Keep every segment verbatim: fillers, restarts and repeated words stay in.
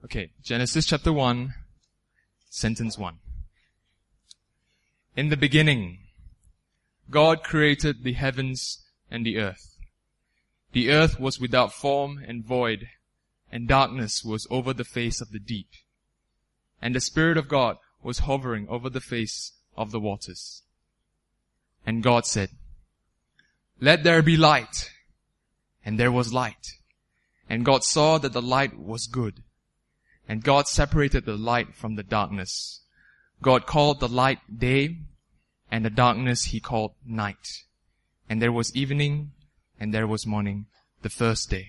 Okay, Genesis chapter one, sentence one. In the beginning, God created the heavens and the earth. The earth was without form and void, and darkness was over the face of the deep. And the Spirit of God was hovering over the face of the waters. And God said, "Let there be light." And there was light. And God saw that the light was good. And God separated the light from the darkness. God called the light day, and the darkness he called night. And there was evening, and there was morning, the first day.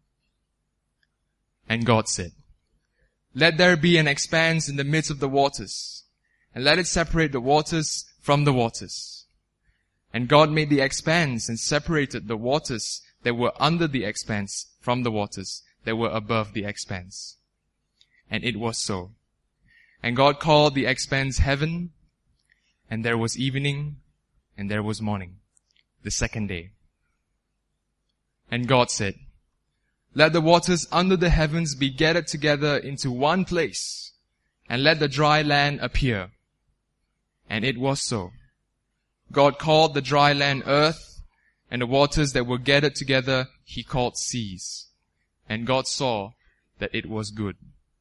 And God said, "Let there be an expanse in the midst of the waters, and let it separate the waters from the waters." And God made the expanse and separated the waters that were under the expanse from the waters that were above the expanse. And it was so. And God called the expanse heaven, and there was evening, and there was morning, the second day. And God said, "Let the waters under the heavens be gathered together into one place, and let the dry land appear." And it was so. God called the dry land earth, and the waters that were gathered together he called seas. And God saw that it was good.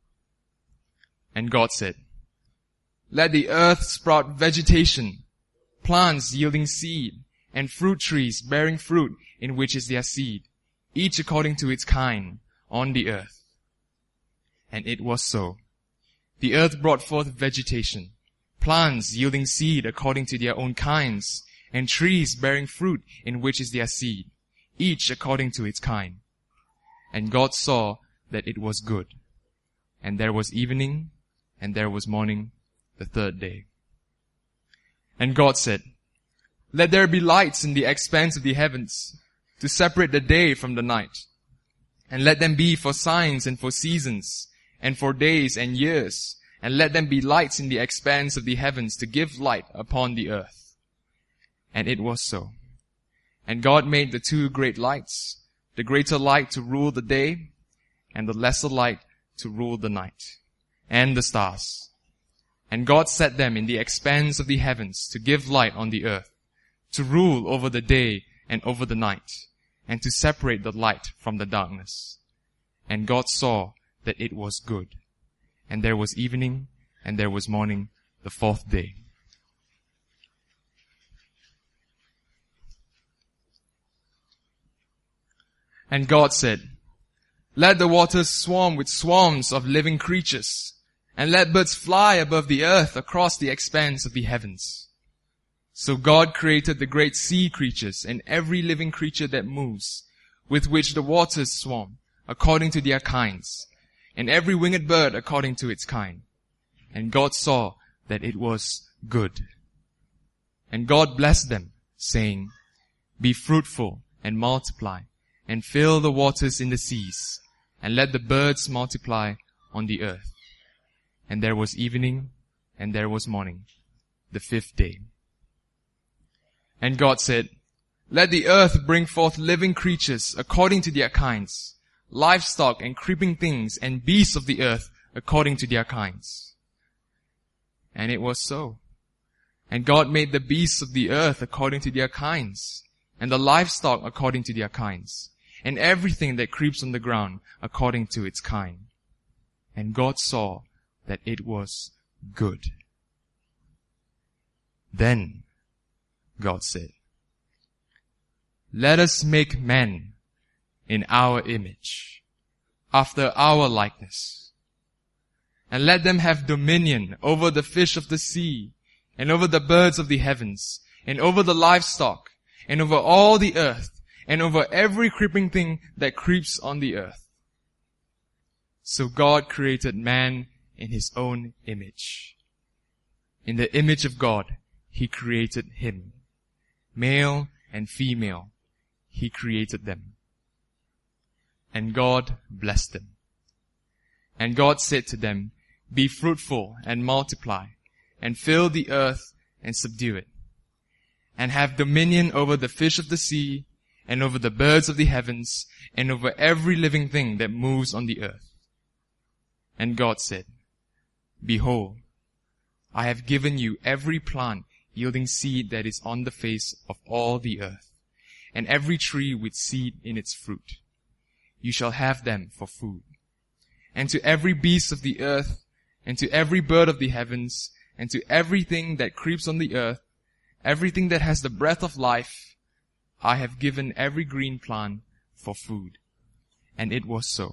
And God said, "Let the earth sprout vegetation, plants yielding seed, and fruit trees bearing fruit in which is their seed, each according to its kind, on the earth." And it was so. The earth brought forth vegetation, plants yielding seed according to their own kinds, and trees bearing fruit in which is their seed, each according to its kind. And God saw that it was good. And there was evening, and there was morning, the third day. And God said, "Let there be lights in the expanse of the heavens, to separate the day from the night. And let them be for signs and for seasons, and for days and years. And let them be lights in the expanse of the heavens to give light upon the earth." And it was so. And God made the two great lights, the greater light to rule the day, and the lesser light to rule the night, and the stars. And God set them in the expanse of the heavens to give light on the earth, to rule over the day and over the night, and to separate the light from the darkness. And God saw that it was good. And there was evening, and there was morning, the fourth day. And God said, "Let the waters swarm with swarms of living creatures, and let birds fly above the earth across the expanse of the heavens." So God created the great sea creatures and every living creature that moves, with which the waters swarm, according to their kinds, and every winged bird according to its kind. And God saw that it was good. And God blessed them, saying, "Be fruitful and multiply, and fill the waters in the seas, and let the birds multiply on the earth." And there was evening, and there was morning, the fifth day. And God said, "Let the earth bring forth living creatures according to their kinds, livestock and creeping things and beasts of the earth according to their kinds." And it was so. And God made the beasts of the earth according to their kinds, and the livestock according to their kinds, and everything that creeps on the ground according to its kind. And God saw that it was good. Then God said, "Let us make man in our image, after our likeness, and let them have dominion over the fish of the sea, and over the birds of the heavens, and over the livestock, and over all the earth, and over every creeping thing that creeps on the earth." So God created man in his own image. In the image of God, he created him. Male and female, he created them. And God blessed them. And God said to them, "Be fruitful and multiply, and fill the earth and subdue it, and have dominion over the fish of the sea, and over the birds of the heavens, and over every living thing that moves on the earth." And God said, Behold, I have given you every plant yielding seed that is on the face of all the earth, and every tree with seed in its fruit. You shall have them for food. And to every beast of the earth, and to every bird of the heavens, and to everything that creeps on the earth, everything that has the breath of life, I have given every green plant for food. And it was so.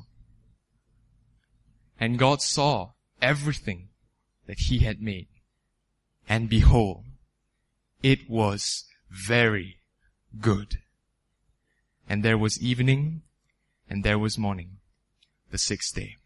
And God saw everything that He had made. And behold, it was very good. And there was evening, and there was morning, the sixth day.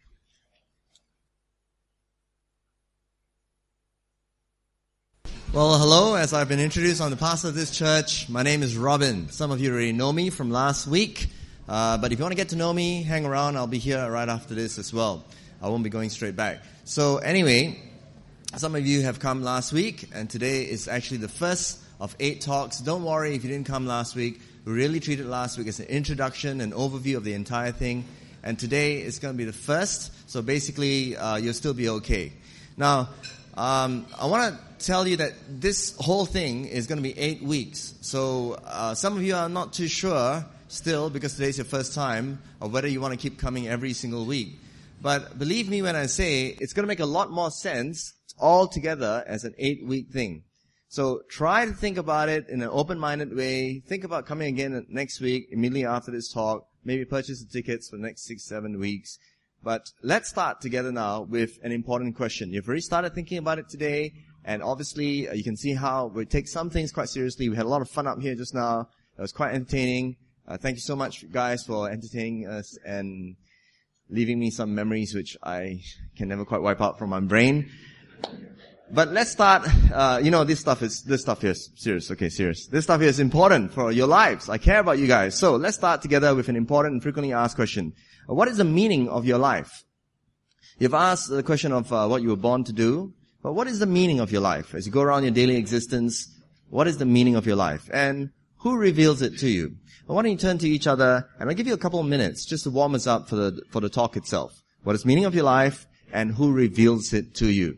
Well, hello. As I've been introduced, I'm the pastor of this church. My name is Robin. Some of you already know me from last week. Uh, but if you want to get to know me, hang around. I'll be here right after this as well. I won't be going straight back. So anyway, some of you have come last week, and today is actually the first of eight talks. Don't worry if you didn't come last week. We really treated last week as an introduction, an overview of the entire thing. And today is going to be the first. So basically, uh, you'll still be okay. Now, um, I want to tell you that this whole thing is going to be eight weeks. So uh, some of you are not too sure still, because today's your first time, of whether you want to keep coming every single week. But believe me when I say it's going to make a lot more sense all together as an eight-week thing. So try to think about it in an open-minded way. Think about coming again next week, immediately after this talk. Maybe purchase the tickets for the next six, seven weeks. But let's start together now with an important question. You've already started thinking about it today, and obviously uh, you can see how we take some things quite seriously. We had a lot of fun up here just now. It was quite entertaining. Uh, thank you so much, guys, for entertaining us and leaving me some memories which I can never quite wipe out from my brain. But let's start. Uh, you know, this stuff is this stuff here is serious. Okay, serious. This stuff here is important for your lives. I care about you guys. So let's start together with an important and frequently asked question. What is the meaning of your life? You've asked the question of uh, what you were born to do, but what is the meaning of your life? As you go around your daily existence, what is the meaning of your life? And who reveals it to you? Well, why don't you turn to each other, and I'll give you a couple of minutes just to warm us up for the for the talk itself. What is the meaning of your life, and who reveals it to you?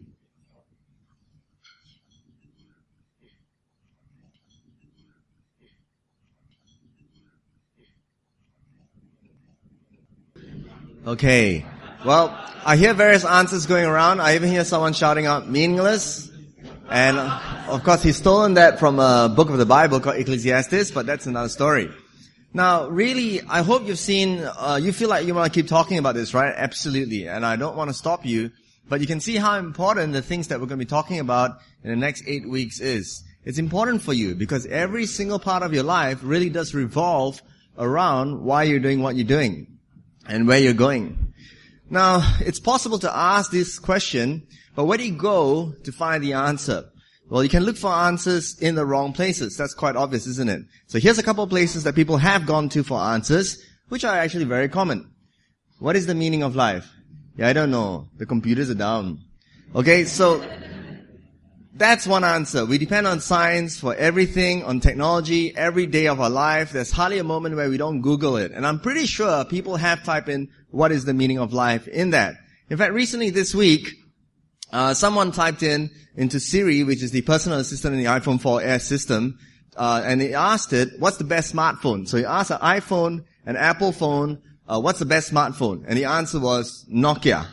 Okay. Well, I hear various answers going around. I even hear someone shouting out meaningless. And uh, of course, he's stolen that from a book of the Bible called Ecclesiastes, but that's another story. Now, really, I hope you've seen, uh, you feel like you want to keep talking about this, right? Absolutely. And I don't want to stop you, but you can see how important the things that we're going to be talking about in the next eight weeks is. It's important for you because every single part of your life really does revolve around why you're doing what you're doing and where you're going. Now, it's possible to ask this question, but where do you go to find the answer? Well, you can look for answers in the wrong places. That's quite obvious, isn't it? So here's a couple of places that people have gone to for answers, which are actually very common. What is the meaning of life? Yeah, I don't know. The computers are down. Okay, so that's one answer. We depend on science for everything, on technology, every day of our life. There's hardly a moment where we don't Google it. And I'm pretty sure people have typed in, what is the meaning of life in that. In fact, recently this week, uh, someone typed in into Siri, which is the personal assistant in the iPhone four S system, uh, and he asked it, what's the best smartphone? So he asked an iPhone, an Apple phone, uh, what's the best smartphone? And the answer was Nokia.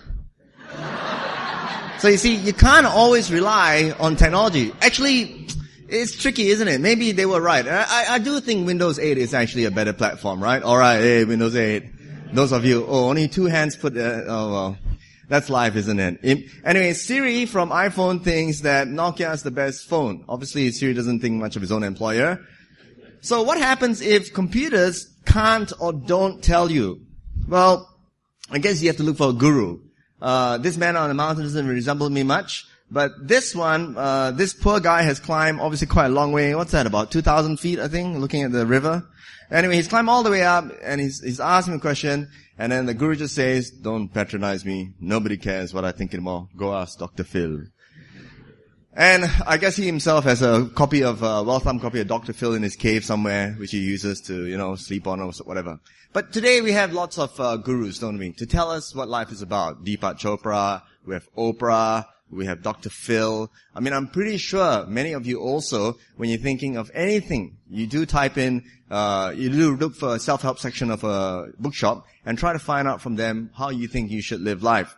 So you see, you can't always rely on technology. Actually, it's tricky, isn't it? Maybe they were right. I, I do think Windows eight is actually a better platform, right? Alright, hey, Windows eight. Those of you, oh, only two hands put, uh, oh well. That's life, isn't it? Anyway, Siri from iPhone thinks that Nokia is the best phone. Obviously, Siri doesn't think much of his own employer. So what happens if computers can't or don't tell you? Well, I guess you have to look for a guru. Uh, this man on the mountain doesn't resemble me much, but this one, uh, this poor guy has climbed obviously quite a long way. What's that, about two thousand feet, I think, looking at the river? Anyway, he's climbed all the way up, and he's, he's asked him a question, and then the guru just says, don't patronize me. Nobody cares what I think anymore. Go ask Doctor Phil. And I guess he himself has a copy of, a well-thumbed copy of Doctor Phil in his cave somewhere, which he uses to, you know, sleep on or whatever. But today we have lots of uh, gurus, don't we, to tell us what life is about. Deepak Chopra, we have Oprah, we have Doctor Phil. I mean, I'm pretty sure many of you also, when you're thinking of anything, you do type in, uh, you do look for a self-help section of a bookshop and try to find out from them how you think you should live life.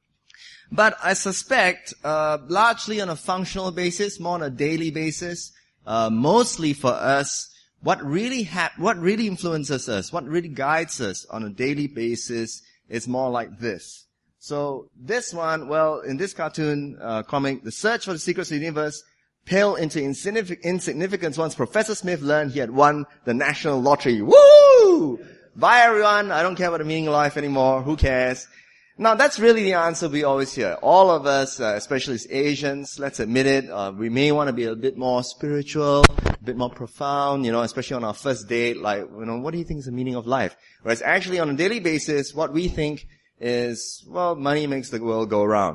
But I suspect, uh, largely on a functional basis, more on a daily basis, uh, mostly for us, what really hap- what really influences us, what really guides us on a daily basis is more like this. So this one, well, in this cartoon, uh, comic, the search for the secrets of the universe paled into insignific- insignificance once Professor Smith learned he had won the national lottery. Woo! Bye everyone, I don't care about the meaning of life anymore, who cares? Now, that's really the answer we always hear. All of us, uh, especially as Asians, let's admit it, uh, we may want to be a bit more spiritual, a bit more profound, you know, especially on our first date, like, you know, what do you think is the meaning of life? Whereas actually on a daily basis, what we think is, well, money makes the world go round.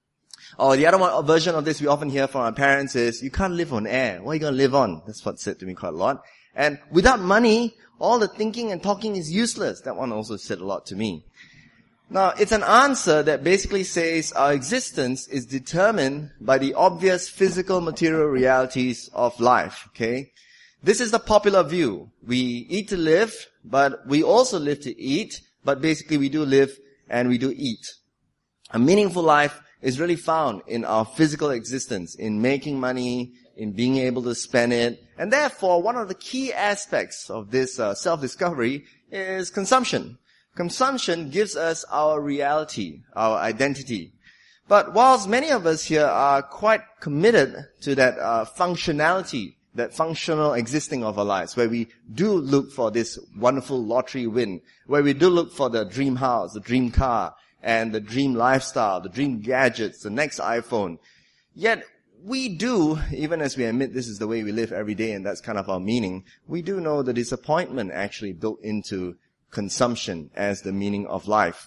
Or the other one, version of this we often hear from our parents is, you can't live on air. What are you going to live on? That's what's said to me quite a lot. And without money, all the thinking and talking is useless. That one also said a lot to me. Now, it's an answer that basically says our existence is determined by the obvious physical material realities of life, okay? This is the popular view. We eat to live, but we also live to eat, but basically we do live and we do eat. A meaningful life is really found in our physical existence, in making money, in being able to spend it, and therefore one of the key aspects of this uh, self-discovery is consumption. Consumption gives us our reality, our identity. But whilst many of us here are quite committed to that uh, functionality, that functional existing of our lives, where we do look for this wonderful lottery win, where we do look for the dream house, the dream car, and the dream lifestyle, the dream gadgets, the next iPhone. Yet we do, even as we admit this is the way we live every day and that's kind of our meaning, we do know the disappointment actually built into consumption as the meaning of life.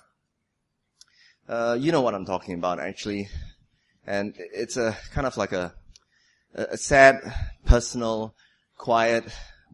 Uh, you know what I'm talking about, actually. And it's a kind of like a, a sad, personal, quiet,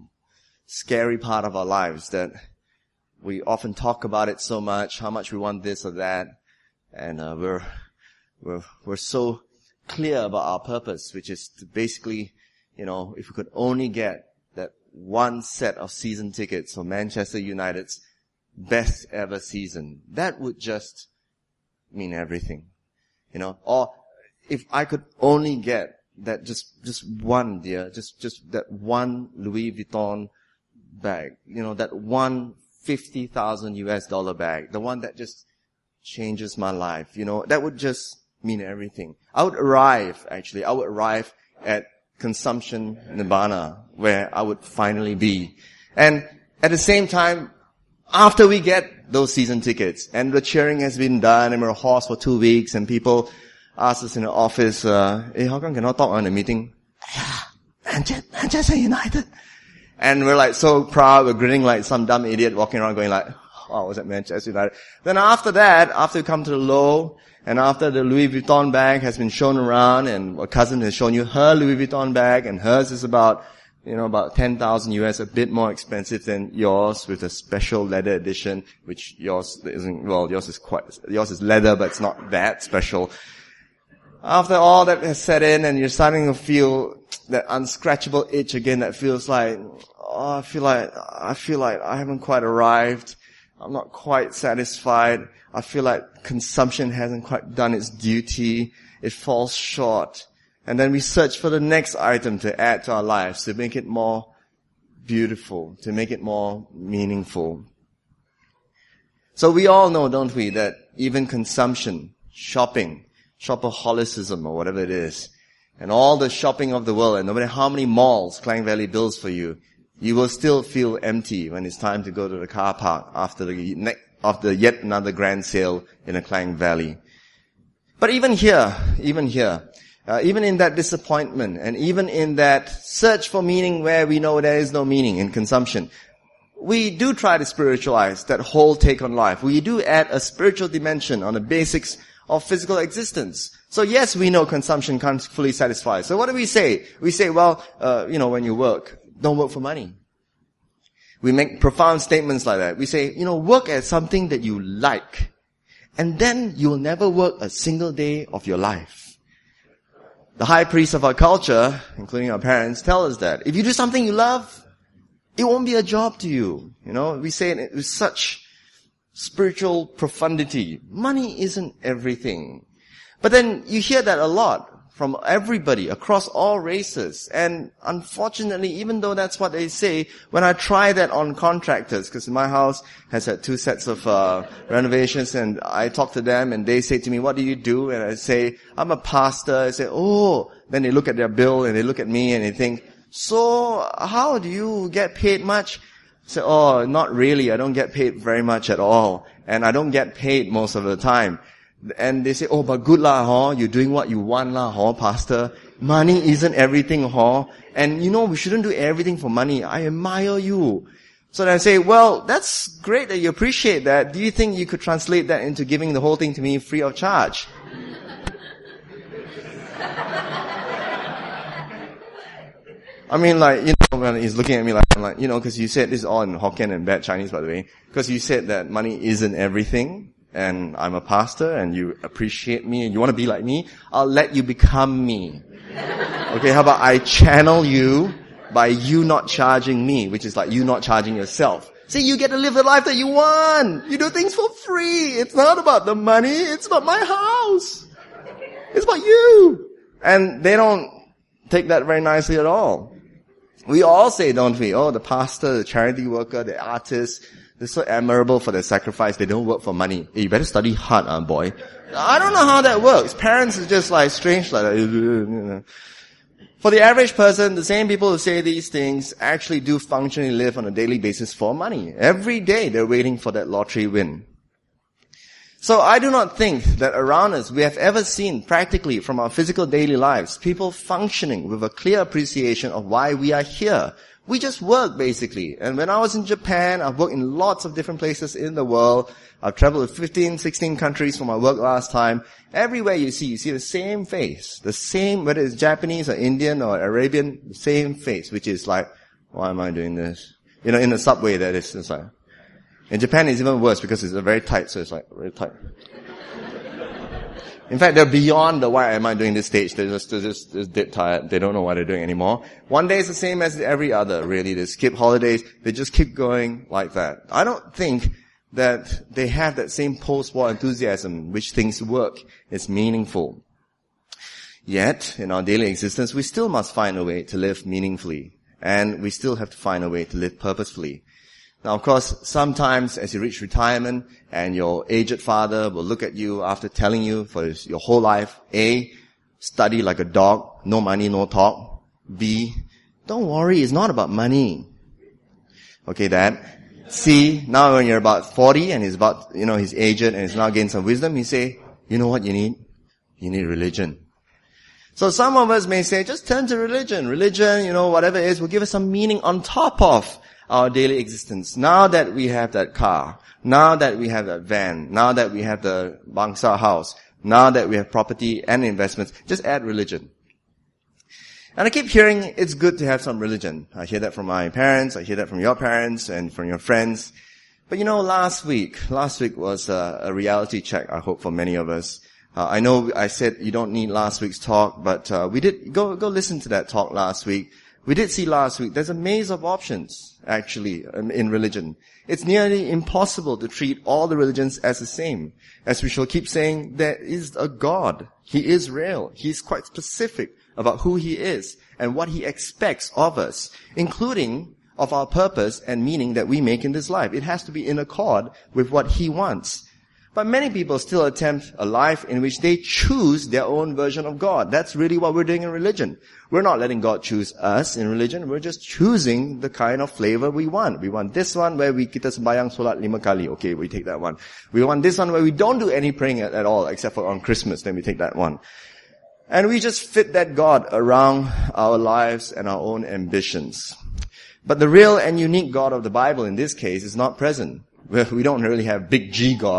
scary part of our lives that we often talk about it so much, how much we want this or that. And, uh, we're, we're, we're so clear about our purpose, which is to basically, you know, if we could only get that one set of season tickets for Manchester United's best ever season, that would just mean everything, you know. Or if I could only get that just, just one, dear, just, just that one Louis Vuitton bag, you know, that one fifty thousand U S dollar bag, the one that just changes my life, you know, that would just mean everything. I would arrive, actually, I would arrive at consumption nirvana, where I would finally be. And at the same time, after we get those season tickets, and the cheering has been done, and we're hoarse for two weeks, and people ask us in the office, uh, hey, how come cannot talk on the meeting? Yeah, Manchester United. And we're like so proud, we're grinning like some dumb idiot walking around going like, oh, was that Manchester United? Then after that, after we come to the low, and after the Louis Vuitton bag has been shown around, and a cousin has shown you her Louis Vuitton bag, and hers is about, you know, about ten thousand U S, a bit more expensive than yours with a special leather edition, which yours isn't, well, yours is quite, yours is leather, but it's not that special. After all that has set in, and you're starting to feel that unscratchable itch again that feels like, oh, I feel like, I feel like I haven't quite arrived. I'm not quite satisfied. I feel like consumption hasn't quite done its duty. It falls short. And then we search for the next item to add to our lives, to make it more beautiful, to make it more meaningful. So we all know, don't we, that even consumption, shopping, shopaholicism or whatever it is, and all the shopping of the world, and no matter how many malls Klang Valley builds for you, you will still feel empty when it's time to go to the car park after the after yet another grand sale in a Klang Valley. But even here, even here, uh, even in that disappointment, and even in that search for meaning where we know there is no meaning in consumption, we do try to spiritualize that whole take on life. We do add a spiritual dimension on the basics of physical existence. So yes, we know consumption can't fully satisfy. So what do we say? We say, well, uh, you know, when you work, don't work for money. We make profound statements like that. We say, you know, work at something that you like. And then you'll never work a single day of your life. The high priests of our culture, including our parents, tell us that if you do something you love, it won't be a job to you. You know, we say it with such spiritual profundity. Money isn't everything. But then you hear that a lot from everybody across all races. And unfortunately, even though that's what they say, when I try that on contractors, because my house has had two sets of uh renovations, and I talk to them and they say to me, what do you do? And I say, I'm a pastor. I say, oh. Then they look at their bill and they look at me and they think, so how do you get paid much? I say, oh, not really. I don't get paid very much at all. And I don't get paid most of the time. And they say, oh, but good lah, huh? You're doing what you want lah, huh, pastor? Money isn't everything, huh? And you know, we shouldn't do everything for money. I admire you. So then I say, well, that's great that you appreciate that. Do you think you could translate that into giving the whole thing to me free of charge? I mean, like, you know, when he's looking at me like, I'm like, you know, because you said this is all in Hokkien and bad Chinese, by the way. Because you said that money isn't everything. And I'm a pastor, and you appreciate me, and you want to be like me, I'll let you become me. Okay, how about I channel you by you not charging me, which is like you not charging yourself. See, you get to live the life that you want. You do things for free. It's not about the money, it's about my house. It's about you. And they don't take that very nicely at all. We all say, don't we, oh, the pastor, the charity worker, the artist, they're so admirable for their sacrifice. They don't work for money. Hey, you better study hard, uh, boy. I don't know how that works. Parents is just like strange like that. For the average person, the same people who say these things actually do functionally live on a daily basis for money. Every day they're waiting for that lottery win. So I do not think that around us we have ever seen practically from our physical daily lives people functioning with a clear appreciation of why we are here. We just work, basically. And when I was in Japan, I've worked in lots of different places in the world. I've traveled to fifteen, sixteen countries for my work last time. Everywhere you see, you see the same face. The same, whether it's Japanese or Indian or Arabian, the same face, which is like, why am I doing this? You know, in the subway, that is, it's like. In Japan, it's even worse because it's very tight, so it's like, very tight. In fact, they're beyond the why am I doing this stage. They're just, they're just, just dead tired. They don't know what they're doing anymore. One day is the same as every other, really. They skip holidays. They just keep going like that. I don't think that they have that same post-war enthusiasm which things work. It's meaningful. Yet, in our daily existence, we still must find a way to live meaningfully. And we still have to find a way to live purposefully. Now, of course, sometimes as you reach retirement and your aged father will look at you after telling you for your whole life, A, study like a dog, no money, no talk. B, don't worry, it's not about money. Okay, Dad. C, now when you're about forty and he's about, you know, he's aged and he's now gained some wisdom, he say, you know what you need? You need religion. So some of us may say, just turn to religion. Religion, you know, whatever it is, will give us some meaning on top of our daily existence. Now that we have that car, now that we have that van, now that we have the bangsa house, now that we have property and investments, just add religion. And I keep hearing it's good to have some religion. I hear that from my parents, I hear that from your parents and from your friends. But you know, last week, last week was a, a reality check, I hope, for many of us. Uh, I know I said you don't need last week's talk, but uh, we did, go, go listen to that talk last week. We did see last week, there's a maze of options, actually, in religion. It's nearly impossible to treat all the religions as the same. As we shall keep saying, there is a God. He is real. He's quite specific about who He is and what He expects of us, including of our purpose and meaning that we make in this life. It has to be in accord with what He wants. But many people still attempt a life in which they choose their own version of God. That's really what we're doing in religion. We're not letting God choose us in religion. We're just choosing the kind of flavor we want. We want this one where we kita sembayang solat lima kali. Okay, we take that one. We want this one where we don't do any praying at, at all, except for on Christmas. Then we take that one. And we just fit that God around our lives and our own ambitions. But the real and unique God of the Bible in this case is not present. We don't really have big G God.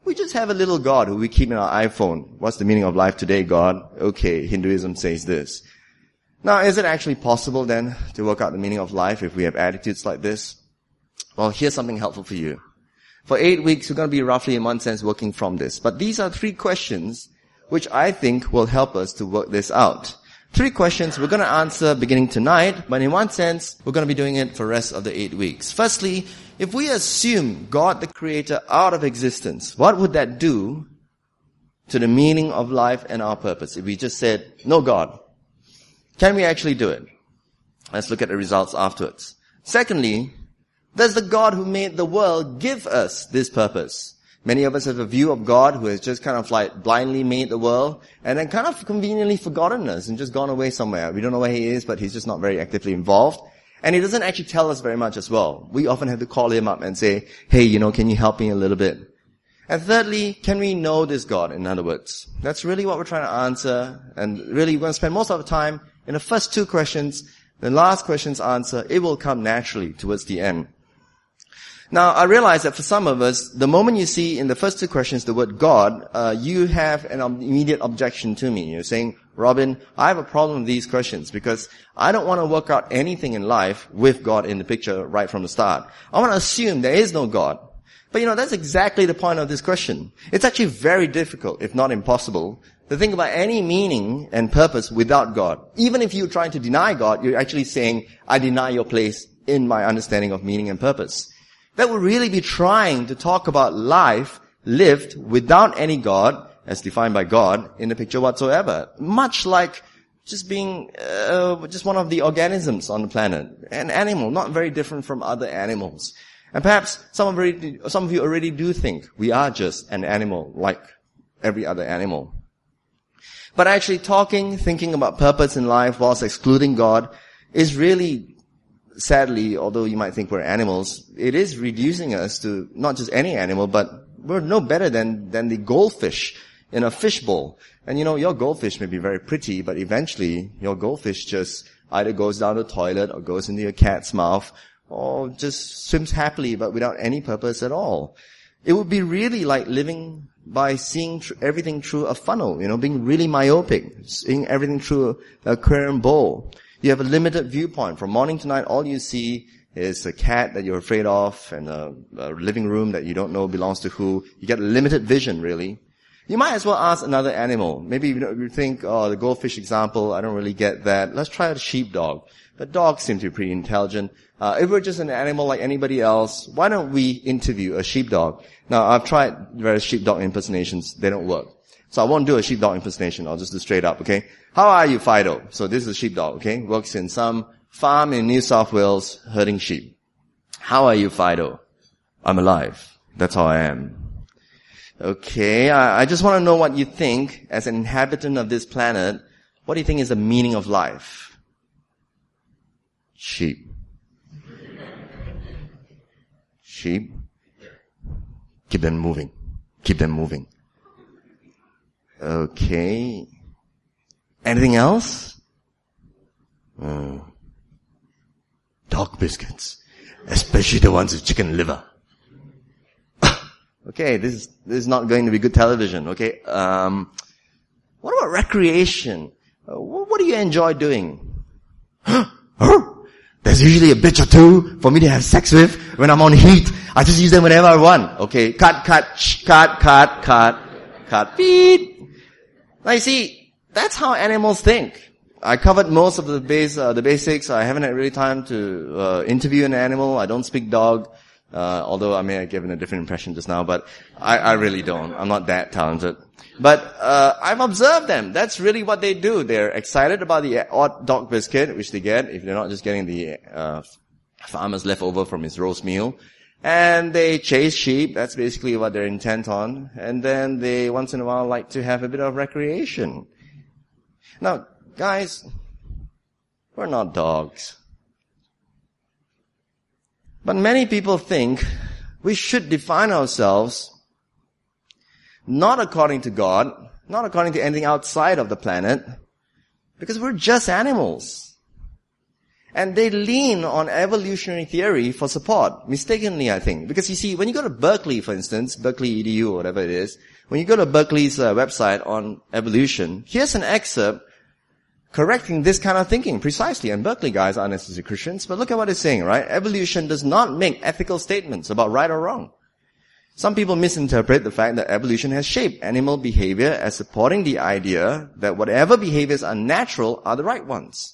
we just have a little God who we keep in our iPhone. What's the meaning of life today, God? Okay, Hinduism says this. Now, is it actually possible then to work out the meaning of life if we have attitudes like this? Well, here's something helpful for you. For eight weeks, we're going to be roughly, in one sense, working from this. But these are three questions which I think will help us to work this out. Three questions we're going to answer beginning tonight, but in one sense, we're going to be doing it for the rest of the eight weeks. Firstly, if we assume God the Creator out of existence, what would that do to the meaning of life and our purpose? If we just said, no God, can we actually do it? Let's look at the results afterwards. Secondly, does the God who made the world give us this purpose? Many of us have a view of God who has just kind of like blindly made the world and then kind of conveniently forgotten us and just gone away somewhere. We don't know where he is, but he's just not very actively involved. And he doesn't actually tell us very much as well. We often have to call him up and say, hey, you know, can you help me a little bit? And thirdly, can we know this God, in other words? That's really what we're trying to answer. And really, we're going to spend most of the time in the first two questions. The last question's answer, it will come naturally towards the end. Now, I realize that for some of us, the moment you see in the first two questions the word God, uh, you have an immediate objection to me. You're saying, Robin, I have a problem with these questions because I don't want to work out anything in life with God in the picture right from the start. I want to assume there is no God. But you know, that's exactly the point of this question. It's actually very difficult, if not impossible, to think about any meaning and purpose without God. Even if you're trying to deny God, you're actually saying, I deny your place in my understanding of meaning and purpose. That would really be trying to talk about life lived without any God, as defined by God, in the picture whatsoever. Much like just being uh, just one of the organisms on the planet. An animal, not very different from other animals. And perhaps some of, already, some of you already do think we are just an animal like every other animal. But actually talking, thinking about purpose in life whilst excluding God is really, sadly, although you might think we're animals, it is reducing us to not just any animal, but we're no better than, than the goldfish in a fishbowl. And you know, your goldfish may be very pretty, but eventually your goldfish just either goes down the toilet or goes into your cat's mouth or just swims happily but without any purpose at all. It would be really like living by seeing tr- everything through a funnel, you know, being really myopic, seeing everything through a aquarium bowl. You have a limited viewpoint. From morning to night, all you see is a cat that you're afraid of and a, a living room that you don't know belongs to who. You get a limited vision, really. You might as well ask another animal. Maybe you think, oh, the goldfish example, I don't really get that. Let's try a sheepdog. But dogs seem to be pretty intelligent. Uh, if we're just an animal like anybody else, why don't we interview a sheepdog? Now, I've tried various sheepdog impersonations. They don't work. So I won't do a sheepdog impersonation. I'll just do straight up, okay? How are you, Fido? So this is a sheepdog, okay? Works in some farm in New South Wales, herding sheep. How are you, Fido? I'm alive. That's how I am. Okay, I, I just want to know what you think as an inhabitant of this planet. What do you think is the meaning of life? Sheep. Sheep. Keep them moving. Keep them moving. Okay. Anything else? Uh, dog biscuits. Especially the ones with chicken liver. Okay, this is, this is not going to be good television, okay? Um, what about recreation? Uh, what, what do you enjoy doing? There's usually a bitch or two for me to have sex with when I'm on heat. I just use them whenever I want. Okay, cut, cut, shh, cut, cut, cut, cut, beep. Now you see, that's how animals think. I covered most of the base, uh, the basics. I haven't had really time to uh, interview an animal. I don't speak dog. Uh, although I may have given a different impression just now, but I, I really don't. I'm not that talented. But, uh, I've observed them. That's really what they do. They're excited about the odd dog biscuit, which they get if they're not just getting the, uh, farmer's leftover from his roast meal. And they chase sheep. That's basically what they're intent on. And then they once in a while like to have a bit of recreation. Now, guys, we're not dogs. But many people think we should define ourselves not according to God, not according to anything outside of the planet, because we're just animals. And they lean on evolutionary theory for support, mistakenly, I think. Because you see, when you go to Berkeley, for instance, Berkeley E D U or whatever it is, when you go to Berkeley's uh, website on evolution, here's an excerpt correcting this kind of thinking precisely. And Berkeley guys aren't necessarily Christians, but look at what it's saying, right? Evolution does not make ethical statements about right or wrong. Some people misinterpret the fact that evolution has shaped animal behavior as supporting the idea that whatever behaviors are natural are the right ones.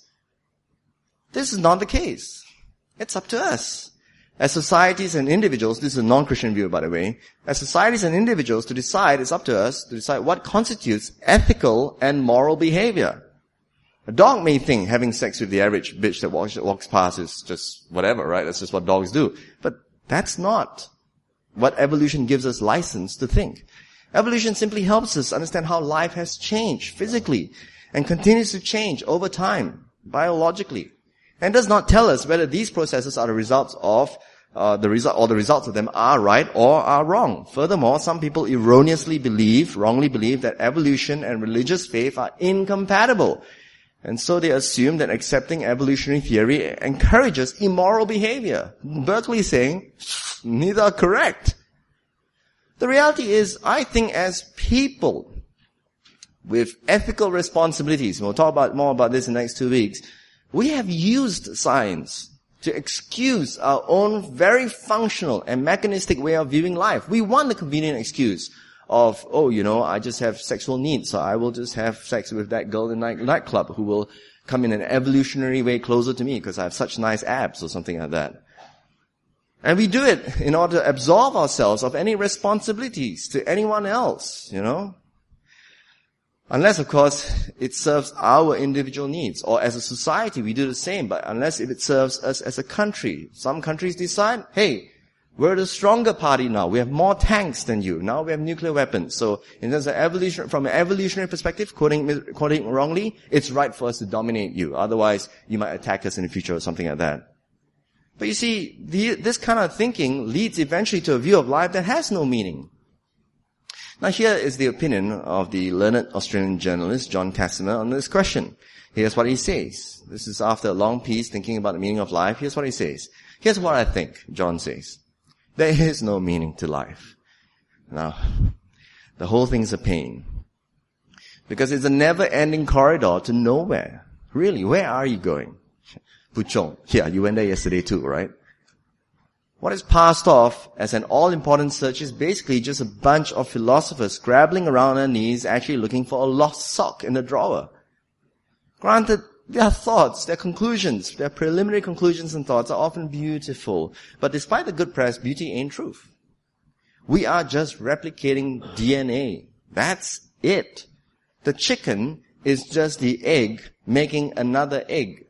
This is not the case. It's up to us. As societies and individuals, this is a non-Christian view, by the way, as societies and individuals to decide, it's up to us to decide what constitutes ethical and moral behavior. A dog may think having sex with the average bitch that walks, walks past is just whatever, right? That's just what dogs do. But that's not what evolution gives us license to think. Evolution simply helps us understand how life has changed physically and continues to change over time, biologically. And does not tell us whether these processes are the results of uh, the result or the results of them are right or are wrong. Furthermore, some people erroneously believe, wrongly believe that evolution and religious faith are incompatible. And so they assume that accepting evolutionary theory encourages immoral behavior. Berkeley is saying, neither are correct. The reality is, I think as people with ethical responsibilities, and we'll talk about more about this in the next two weeks, we have used science to excuse our own very functional and mechanistic way of viewing life. We want the convenient excuse of, oh, you know, I just have sexual needs, so I will just have sex with that girl in night nightclub who will come in an evolutionary way closer to me because I have such nice abs or something like that. And we do it in order to absolve ourselves of any responsibilities to anyone else, you know. Unless, of course, it serves our individual needs. Or as a society, we do the same. But unless if it serves us as a country. Some countries decide, hey, we're the stronger party now. We have more tanks than you. Now we have nuclear weapons. So in terms of evolution, from an evolutionary perspective, quoting, quoting wrongly, it's right for us to dominate you. Otherwise, you might attack us in the future or something like that. But you see, the, this kind of thinking leads eventually to a view of life that has no meaning. Now here is the opinion of the learned Australian journalist John Casimir on this question. Here's what he says. This is after a long piece thinking about the meaning of life. Here's what he says. Here's what I think, John says. There is no meaning to life. Now, the whole thing's a pain. Because it's a never-ending corridor to nowhere. Really, where are you going? Puchong. Yeah, you went there yesterday too, right? What is passed off as an all-important search is basically just a bunch of philosophers scrabbling around their knees actually looking for a lost sock in the drawer. Granted, their thoughts, their conclusions, their preliminary conclusions and thoughts are often beautiful. But despite the good press, beauty ain't truth. We are just replicating D N A. That's it. The chicken is just the egg making another egg.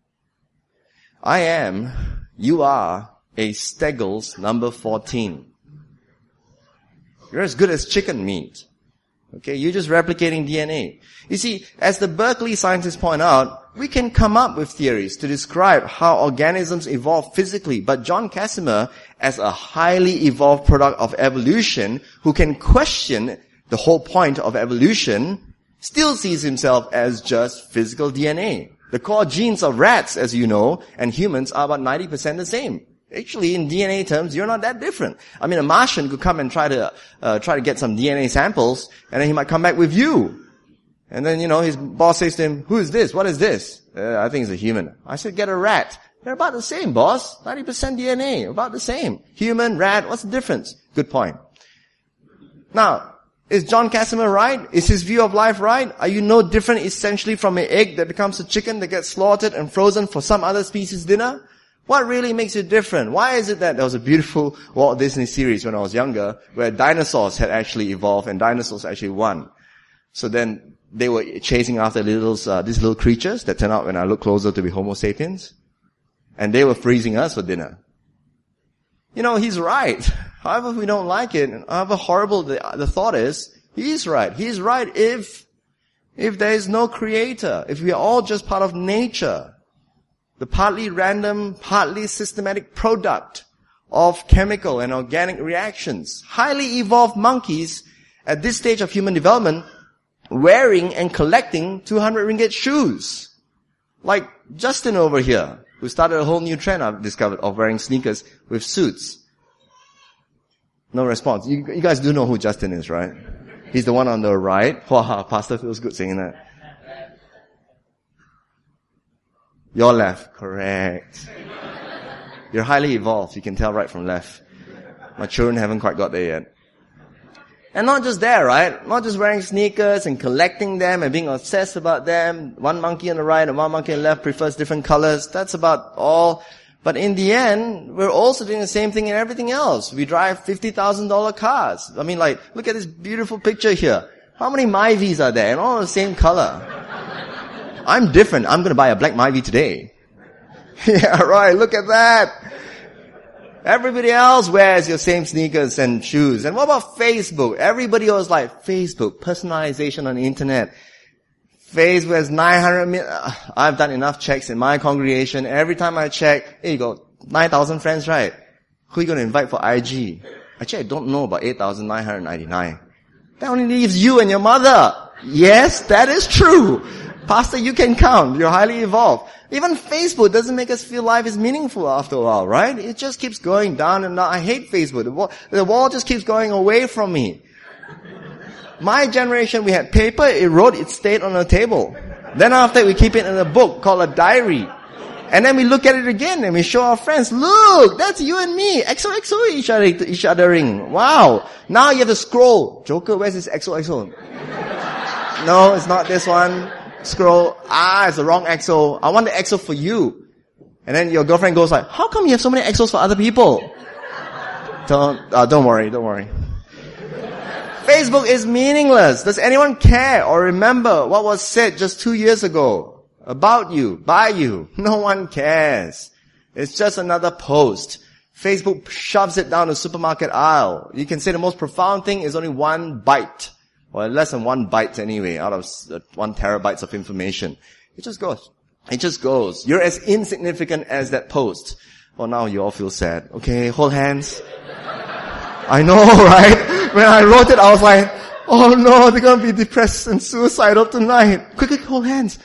I am, you are, a Steggles number fourteen. You're as good as chicken meat. Okay, you're just replicating D N A. You see, as the Berkeley scientists point out, we can come up with theories to describe how organisms evolve physically, but John Casimir, as a highly evolved product of evolution, who can question the whole point of evolution, still sees himself as just physical D N A. The core genes of rats, as you know, and humans are about ninety percent the same. Actually, in D N A terms, you're not that different. I mean, a Martian could come and try to, uh, try to get some D N A samples, and then he might come back with you. And then, you know, his boss says to him, who is this? What is this? Uh, I think it's a human. I said, get a rat. They're about the same, boss. ninety percent D N A, about the same. Human, rat, what's the difference? Good point. Now, is John Casimir right? Is his view of life right? Are you no different essentially from an egg that becomes a chicken that gets slaughtered and frozen for some other species' dinner? What really makes you different? Why is it that there was a beautiful Walt Disney series when I was younger where dinosaurs had actually evolved and dinosaurs actually won? So then they were chasing after little, uh, these little creatures that turned out when I looked closer to be Homo sapiens. And they were freezing us for dinner. You know, he's right. However we don't like it, however horrible the, the thought is, he's right. He's right if, if there is no creator, if we are all just part of nature. The partly random, partly systematic product of chemical and organic reactions. Highly evolved monkeys at this stage of human development wearing and collecting two hundred ringgit shoes. Like Justin over here, who started a whole new trend I've discovered of wearing sneakers with suits. No response. You, you guys do know who Justin is, right? He's the one on the right. Wow, Pastor feels good saying that. Your left. Correct. You're highly evolved. You can tell right from left. My children haven't quite got there yet. And not just that, right? Not just wearing sneakers and collecting them and being obsessed about them. One monkey on the right and one monkey on the left prefers different colors. That's about all. But in the end, we're also doing the same thing in everything else. We drive fifty thousand dollars cars. I mean, like, look at this beautiful picture here. How many Myvis are there? And all the same color. I'm different. I'm going to buy a black Myvi today. Yeah, right. Look at that. Everybody else wears your same sneakers and shoes. And what about Facebook? Everybody else like Facebook, personalization on the internet. Facebook has nine hundred million. I've done enough checks in my congregation. Every time I check, hey, you got nine thousand friends, right? Who are you going to invite for I G? Actually, I don't know about eight thousand nine hundred ninety-nine. That only leaves you and your mother. Yes, that is true. Pastor, you can count. You're highly evolved. Even Facebook doesn't make us feel life is meaningful after a while, right? It just keeps going down and down. I hate Facebook. The wall, the wall just keeps going away from me. My generation, we had paper, it wrote, it stayed on the table. Then after we keep it in a book called a diary. And then we look at it again and we show our friends, look, that's you and me. X O X O each other, each othering. Wow. Now you have to scroll. Joker, where's this X O X O? No, it's not this one. Scroll. Ah, it's the wrong X O. I want the X O for you. And then your girlfriend goes like, how come you have so many X Os for other people? Don't, uh, don't worry, don't worry. Facebook is meaningless. Does anyone care or remember what was said just two years ago about you, by you? No one cares. It's just another post. Facebook shoves it down the supermarket aisle. You can say the most profound thing is only one byte. Or less than one byte anyway, out of one terabytes of information. It just goes. It just goes. You're as insignificant as that post. Well, now you all feel sad. Okay, hold hands. I know, right? When I wrote it, I was like, oh no, they're gonna be depressed and suicidal tonight. Quick, quick, hold hands.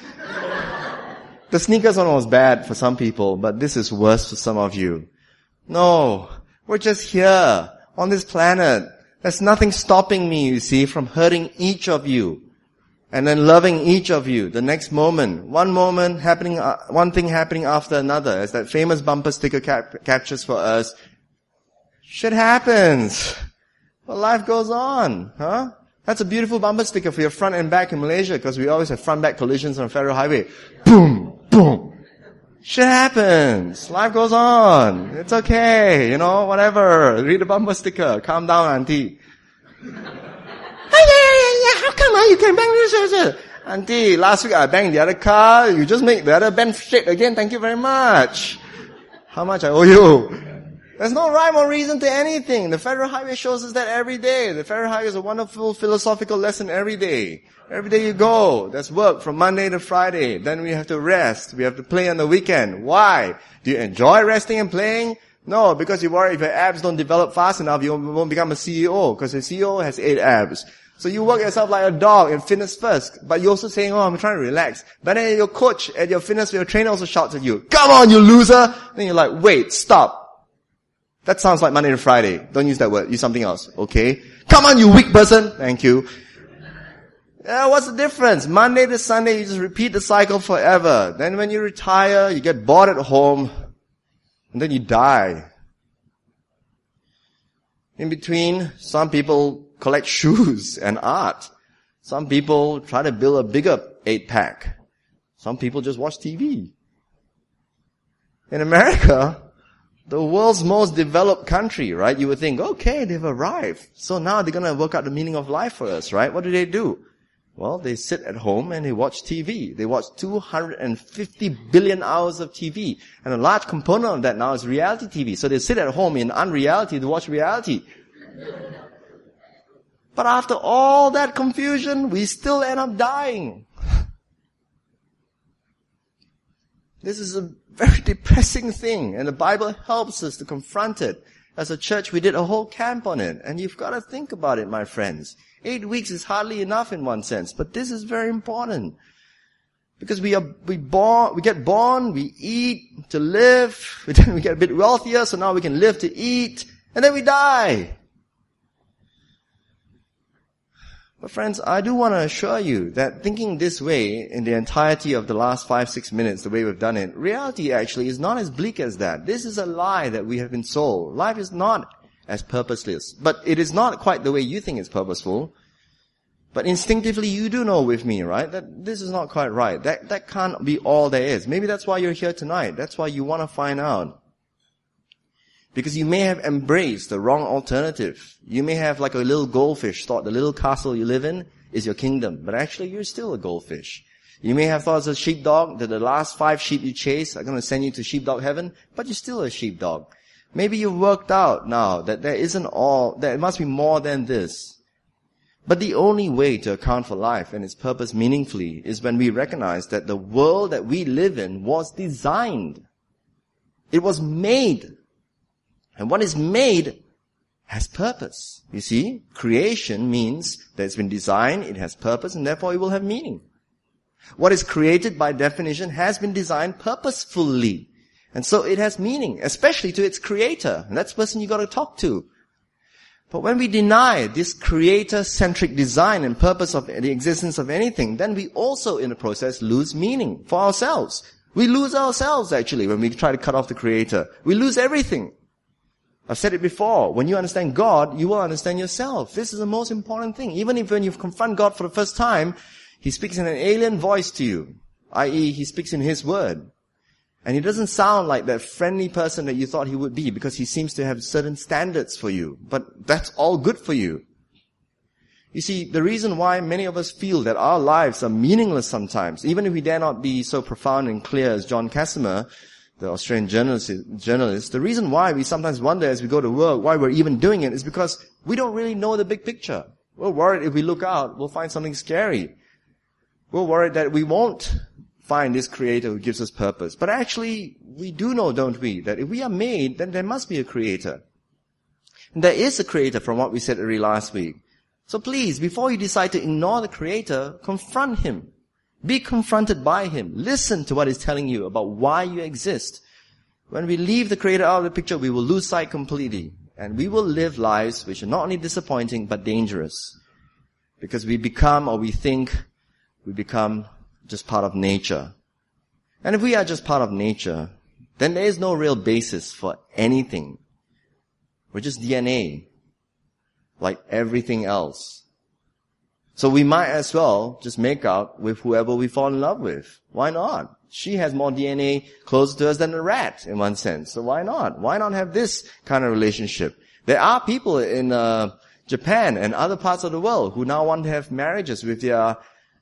The sneakers one was bad for some people, but this is worse for some of you. No, we're just here, on this planet. There's nothing stopping me, you see, from hurting each of you. And then loving each of you. The next moment. One moment happening, uh, one thing happening after another. As that famous bumper sticker cap- captures for us. Shit happens. But life goes on, huh? That's a beautiful bumper sticker for your front and back in Malaysia, because we always have front-back collisions on Federal Highway. Boom! Boom! Shit happens. Life goes on. It's okay. You know, whatever. Read the bumper sticker. Calm down, auntie. Hey, yeah, yeah, yeah. How come uh, you can bang this? Auntie, last week I banged the other car. You just make the other bend straight again. Thank you very much. How much I owe you? There's no rhyme or reason to anything. The Federal Highway shows us that every day. The Federal Highway is a wonderful philosophical lesson every day. Every day you go, there's work from Monday to Friday. Then we have to rest. We have to play on the weekend. Why? Do you enjoy resting and playing? No, because you worry if your abs don't develop fast enough, you won't become a C E O, because a C E O has eight abs. So you work yourself like a dog in fitness first, but you're also saying, oh, I'm trying to relax. But then your coach at your fitness, your trainer also shouts at you, come on, you loser! Then you're like, wait, stop. That sounds like Monday to Friday. Don't use that word. Use something else. Okay? Come on, you weak person. Thank you. Yeah, what's the difference? Monday to Sunday, you just repeat the cycle forever. Then when you retire, you get bored at home, and then you die. In between, some people collect shoes and art. Some people try to build a bigger eight-pack. Some people just watch T V. In America, the world's most developed country, right? You would think, okay, they've arrived. So now they're going to work out the meaning of life for us, right? What do they do? Well, they sit at home and they watch T V. They watch two hundred fifty billion hours of T V. And a large component of that now is reality T V. So they sit at home in unreality to watch reality. But after all that confusion, we still end up dying. This is a very depressing thing, and the Bible helps us to confront it. As a church, we did a whole camp on it, and you've got to think about it, my friends. Eight weeks is hardly enough in one sense, but this is very important. Because we are, we born, we get born, we eat to live, then we get a bit wealthier, so now we can live to eat, and then we die. But friends, I do want to assure you that thinking this way in the entirety of the last five, six minutes, the way we've done it, reality actually is not as bleak as that. This is a lie that we have been sold. Life is not as purposeless. But it is not quite the way you think it's purposeful. But instinctively you do know with me, right, that this is not quite right. That, that can't be all there is. Maybe that's why you're here tonight. That's why you want to find out. Because you may have embraced the wrong alternative. You may have, like a little goldfish, thought the little castle you live in is your kingdom. But actually you're still a goldfish. You may have thought as a sheepdog that the last five sheep you chase are going to send you to sheepdog heaven, but you're still a sheepdog. Maybe you've worked out now that there isn't all, that it must be more than this. But the only way to account for life and its purpose meaningfully is when we recognize that the world that we live in was designed. It was made. And what is made has purpose. You see, creation means that it's been designed, it has purpose, and therefore it will have meaning. What is created by definition has been designed purposefully. And so it has meaning, especially to its creator. And that's the person you got to talk to. But when we deny this creator-centric design and purpose of the existence of anything, then we also in the process lose meaning for ourselves. We lose ourselves actually when we try to cut off the creator. We lose everything. I've said it before. When you understand God, you will understand yourself. This is the most important thing. Even if when you confront God for the first time, He speaks in an alien voice to you, that is, He speaks in His word. And He doesn't sound like that friendly person that you thought He would be because He seems to have certain standards for you. But that's all good for you. You see, the reason why many of us feel that our lives are meaningless sometimes, even if we dare not be so profound and clear as John Casimir, the Australian journalist, journalist, the reason why we sometimes wonder as we go to work why we're even doing it is because we don't really know the big picture. We're worried if we look out, we'll find something scary. We're worried that we won't find this creator who gives us purpose. But actually, we do know, don't we, that if we are made, then there must be a creator. And there is a creator from what we said already last week. So please, before you decide to ignore the creator, confront him. Be confronted by him. Listen to what he's telling you about why you exist. When we leave the creator out of the picture, we will lose sight completely. And we will live lives which are not only disappointing, but dangerous. Because we become, or we think, we become just part of nature. And if we are just part of nature, then there is no real basis for anything. We're just D N A. Like everything else. So we might as well just make out with whoever we fall in love with. Why not? She has more D N A closer to us than a rat, in one sense. So why not? Why not have this kind of relationship? There are people in uh, Japan and other parts of the world who now want to have marriages with their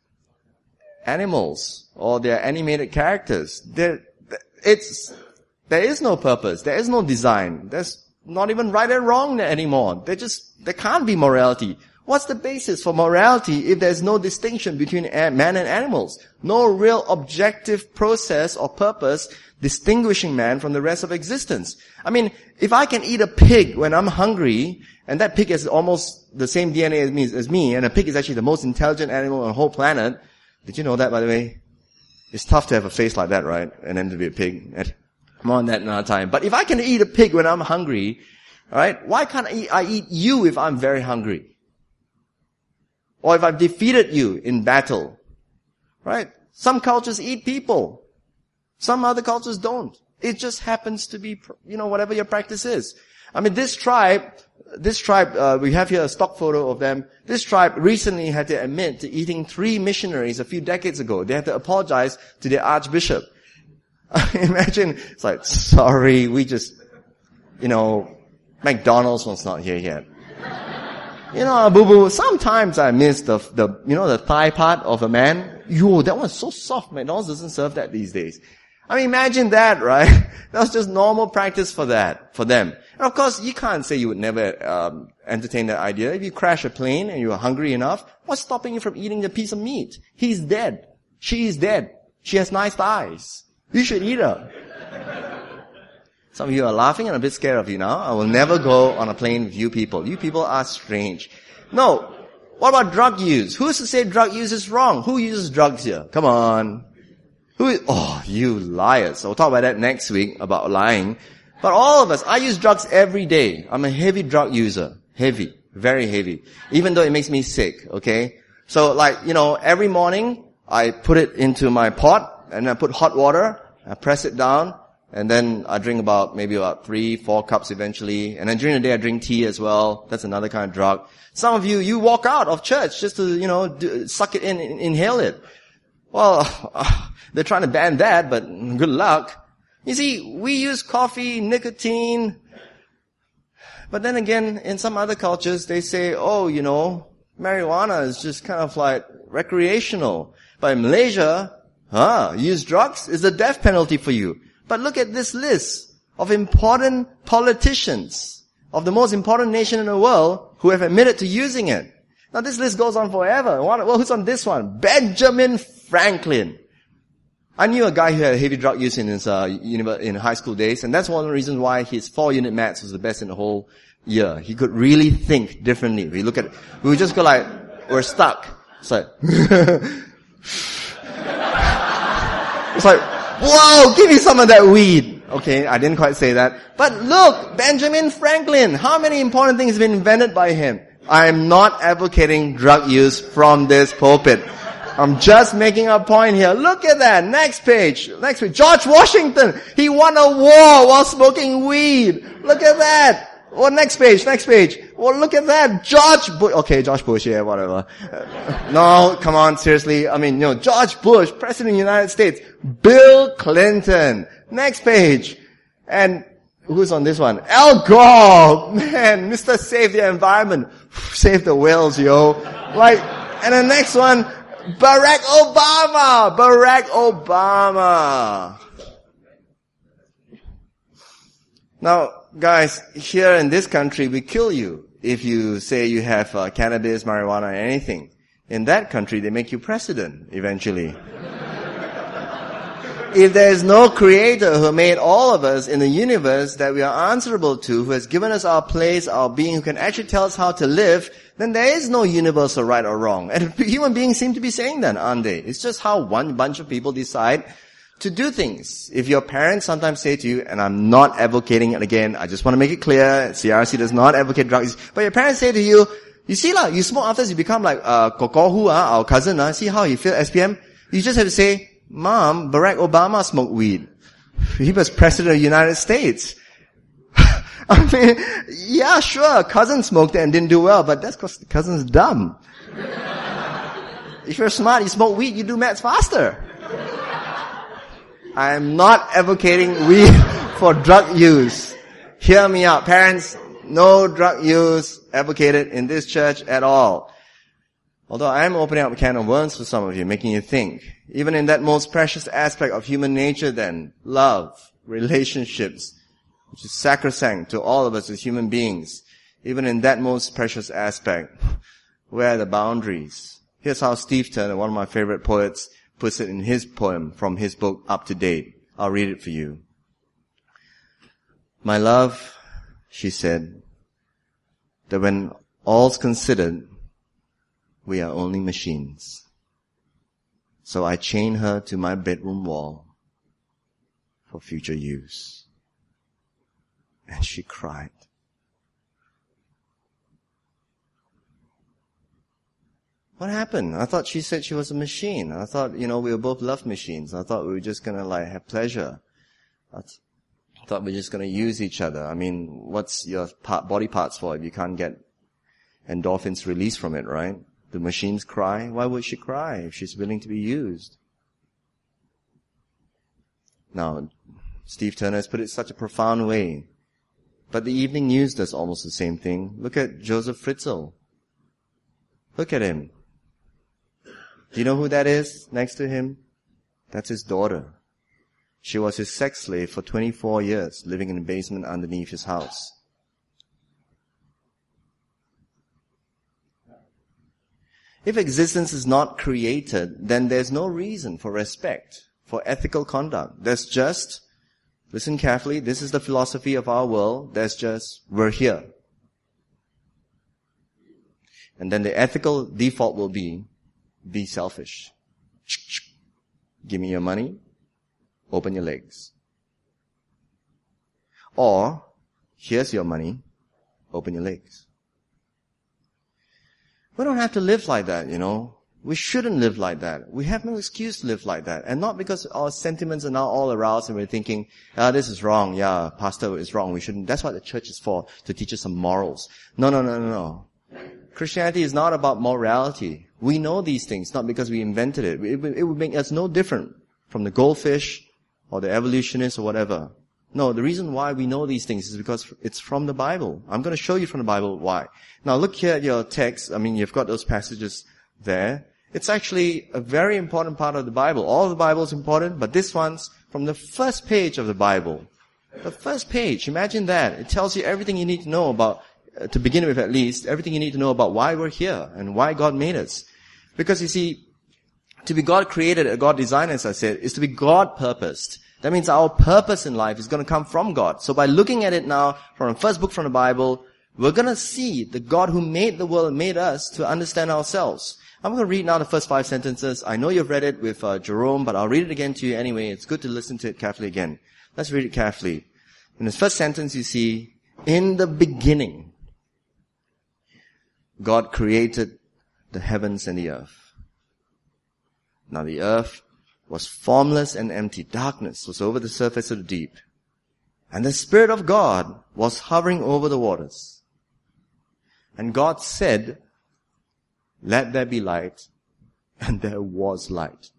animals or their animated characters. There, it's, there is no purpose. There is no design. There's not even right and wrong anymore. There just, there can't be morality. What's the basis for morality if there's no distinction between man and animals? No real objective process or purpose distinguishing man from the rest of existence. I mean, if I can eat a pig when I'm hungry, and that pig has almost the same D N A as me, as me, and a pig is actually the most intelligent animal on the whole planet. Did you know that, by the way? It's tough to have a face like that, right? And then to be a pig. More on that another time. But if I can eat a pig when I'm hungry, alright, why can't I eat, I eat you if I'm very hungry? Or if I've defeated you in battle. Right? Some cultures eat people. Some other cultures don't. It just happens to be, you know, whatever your practice is. I mean, this tribe, this tribe, uh, we have here a stock photo of them. This tribe recently had to admit to eating three missionaries a few decades ago. They had to apologize to their archbishop. Imagine, it's like, sorry, we just, you know, McDonald's was not here yet. You know, boo boo, sometimes I miss the, the, you know, the thigh part of a man. Yo, that one's so soft. McDonald's doesn't serve that these days. I mean, imagine that, right? That's just normal practice for that, for them. And of course, you can't say you would never, um, entertain that idea. If you crash a plane and you're hungry enough, what's stopping you from eating the piece of meat? He's dead. She is dead. She has nice thighs. You should eat her. Some of you are laughing and I'm a bit scared of you now. I will never go on a plane with you people. You people are strange. No. What about drug use? Who's to say drug use is wrong? Who uses drugs here? Come on. Who is, oh, you liars. So we'll talk about that next week, about lying. But all of us, I use drugs every day. I'm a heavy drug user. Heavy. Very heavy. Even though it makes me sick, okay? So like, you know, every morning, I put it into my pot, and I put hot water, I press it down, and then I drink about, maybe about three, four cups eventually. And then during the day I drink tea as well. That's another kind of drug. Some of you, you walk out of church just to, you know, do, suck it in, inhale it. Well, uh, they're trying to ban that, but good luck. You see, we use coffee, nicotine. But then again, in some other cultures, they say, oh, you know, marijuana is just kind of like recreational. But in Malaysia, huh, use drugs is the death penalty for you. But look at this list of important politicians of the most important nation in the world who have admitted to using it. Now this list goes on forever. Well, who's on this one? Benjamin Franklin. I knew a guy who had heavy drug use in his uh, in high school days, and that's one of the reasons why his four-unit maths was the best in the whole year. He could really think differently. We look at, we would just go like, we're stuck. It's like, it's like, whoa, give me some of that weed. Okay, I didn't quite say that. But look, Benjamin Franklin, how many important things have been invented by him? I am not advocating drug use from this pulpit. I'm just making a point here. Look at that. Next page. Next page. George Washington. He won a war while smoking weed. Look at that. Well, next page. Next page. Well, look at that. George Bush. Okay, George Bush. Yeah, whatever. Uh, no, come on. Seriously. I mean, no. George Bush, President of the United States. Bill Clinton. Next page. And who's on this one? Al Gore. Man, Mister Save the Environment. Save the whales, yo. Like, and the next one, Barack Obama. Barack Obama. Now, guys, here in this country, we kill you if you say you have uh, cannabis, marijuana, or anything. In that country, they make you president eventually. If there is no creator who made all of us in the universe that we are answerable to, who has given us our place, our being, who can actually tell us how to live, then there is no universal right or wrong. And human beings seem to be saying that, aren't they? It's just how one bunch of people decide to do things. If your parents sometimes say to you, and I'm not advocating it again, I just want to make it clear, C R C does not advocate drugs, but your parents say to you, you see lah, you smoke after you become like, uh, Kokohu, uh, our cousin, uh, see how he feel, S P M? You just have to say, Mom, Barack Obama smoked weed. He was president of the United States. I mean, yeah, sure, cousin smoked it and didn't do well, but that's because the cousin's dumb. If you're smart, you smoke weed, you do maths faster. I am not advocating weed for drug use. Hear me out. Parents, no drug use advocated in this church at all. Although I am opening up a can of worms for some of you, making you think. Even in that most precious aspect of human nature then, love, relationships, which is sacrosanct to all of us as human beings. Even in that most precious aspect, where are the boundaries? Here's how Steve Turner, one of my favorite poets, puts it in his poem from his book, Up to Date. I'll read it for you. My love, she said, that when all's considered, we are only machines. So I chain her to my bedroom wall for future use. And she cried. What happened? I thought she said she was a machine. I thought, you know, we were both love machines. I thought we were just gonna like have pleasure. I th- thought we were just gonna use each other. I mean, what's your part, body parts for if you can't get endorphins released from it, right? The machines cry. Why would she cry if she's willing to be used? Now, Steve Turner has put it in such a profound way. But the Evening News does almost the same thing. Look at Joseph Fritzl. Look at him. Do you know who that is next to him? That's his daughter. She was his sex slave for twenty-four years, living in the basement underneath his house. If existence is not created, then there's no reason for respect, for ethical conduct. There's just, listen carefully, this is the philosophy of our world, there's just, we're here. And then the ethical default will be, be selfish. Give me your money, open your legs. Or, here's your money, open your legs. We don't have to live like that, you know. We shouldn't live like that. We have no excuse to live like that. And not because our sentiments are now all aroused and we're thinking, ah, this is wrong. Yeah, pastor is wrong. We shouldn't. That's what the church is for, to teach us some morals. No, no, no, no, no. Christianity is not about morality. We know these things, not because we invented it. It, it would make us no different from the goldfish or the evolutionists or whatever. No, the reason why we know these things is because it's from the Bible. I'm going to show you from the Bible why. Now look here at your text. I mean, you've got those passages there. It's actually a very important part of the Bible. All of the Bible is important, but this one's from the first page of the Bible. The first page, imagine that. It tells you everything you need to know about, uh, to begin with at least, everything you need to know about why we're here and why God made us. Because you see, to be God created, God designed, as I said, is to be God purposed. That means our purpose in life is going to come from God. So by looking at it now from the first book from the Bible, we're going to see the God who made the world, made us to understand ourselves. I'm going to read now the first five sentences. I know you've read it with uh, Jerome, but I'll read it again to you anyway. It's good to listen to it carefully again. Let's read it carefully. In this first sentence you see, in the beginning, God created the heavens and the earth. Now the earth was formless and empty. Darkness was over the surface of the deep. And the Spirit of God was hovering over the waters. And God said, let there be light, and there was light.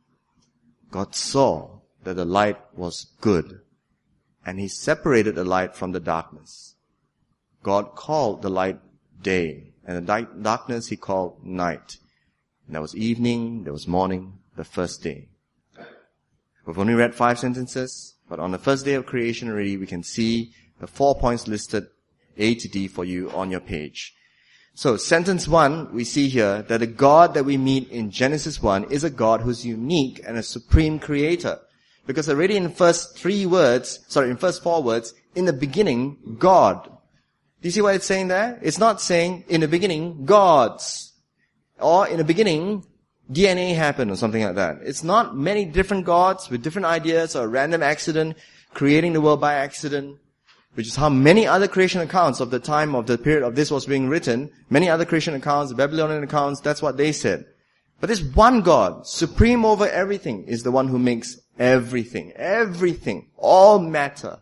God saw that the light was good, and He separated the light from the darkness. God called the light day, and the darkness He called night. And there was evening, there was morning, the first day. We've only read five sentences, but on the first day of creation already we can see the four points listed A to D for you on your page. So, sentence one, we see here that the God that we meet in Genesis one is a God who's unique and a supreme creator. Because already in the first three words, sorry, in first four words, in the beginning, God. Do you see what it's saying there? It's not saying, in the beginning, gods. Or, in the beginning, D N A happened or something like that. It's not many different gods with different ideas or a random accident, creating the world by accident. Which is how many other creation accounts of the time of the period of this was being written, many other creation accounts, the Babylonian accounts, that's what they said. But this one God, supreme over everything, is the one who makes everything, everything, all matter.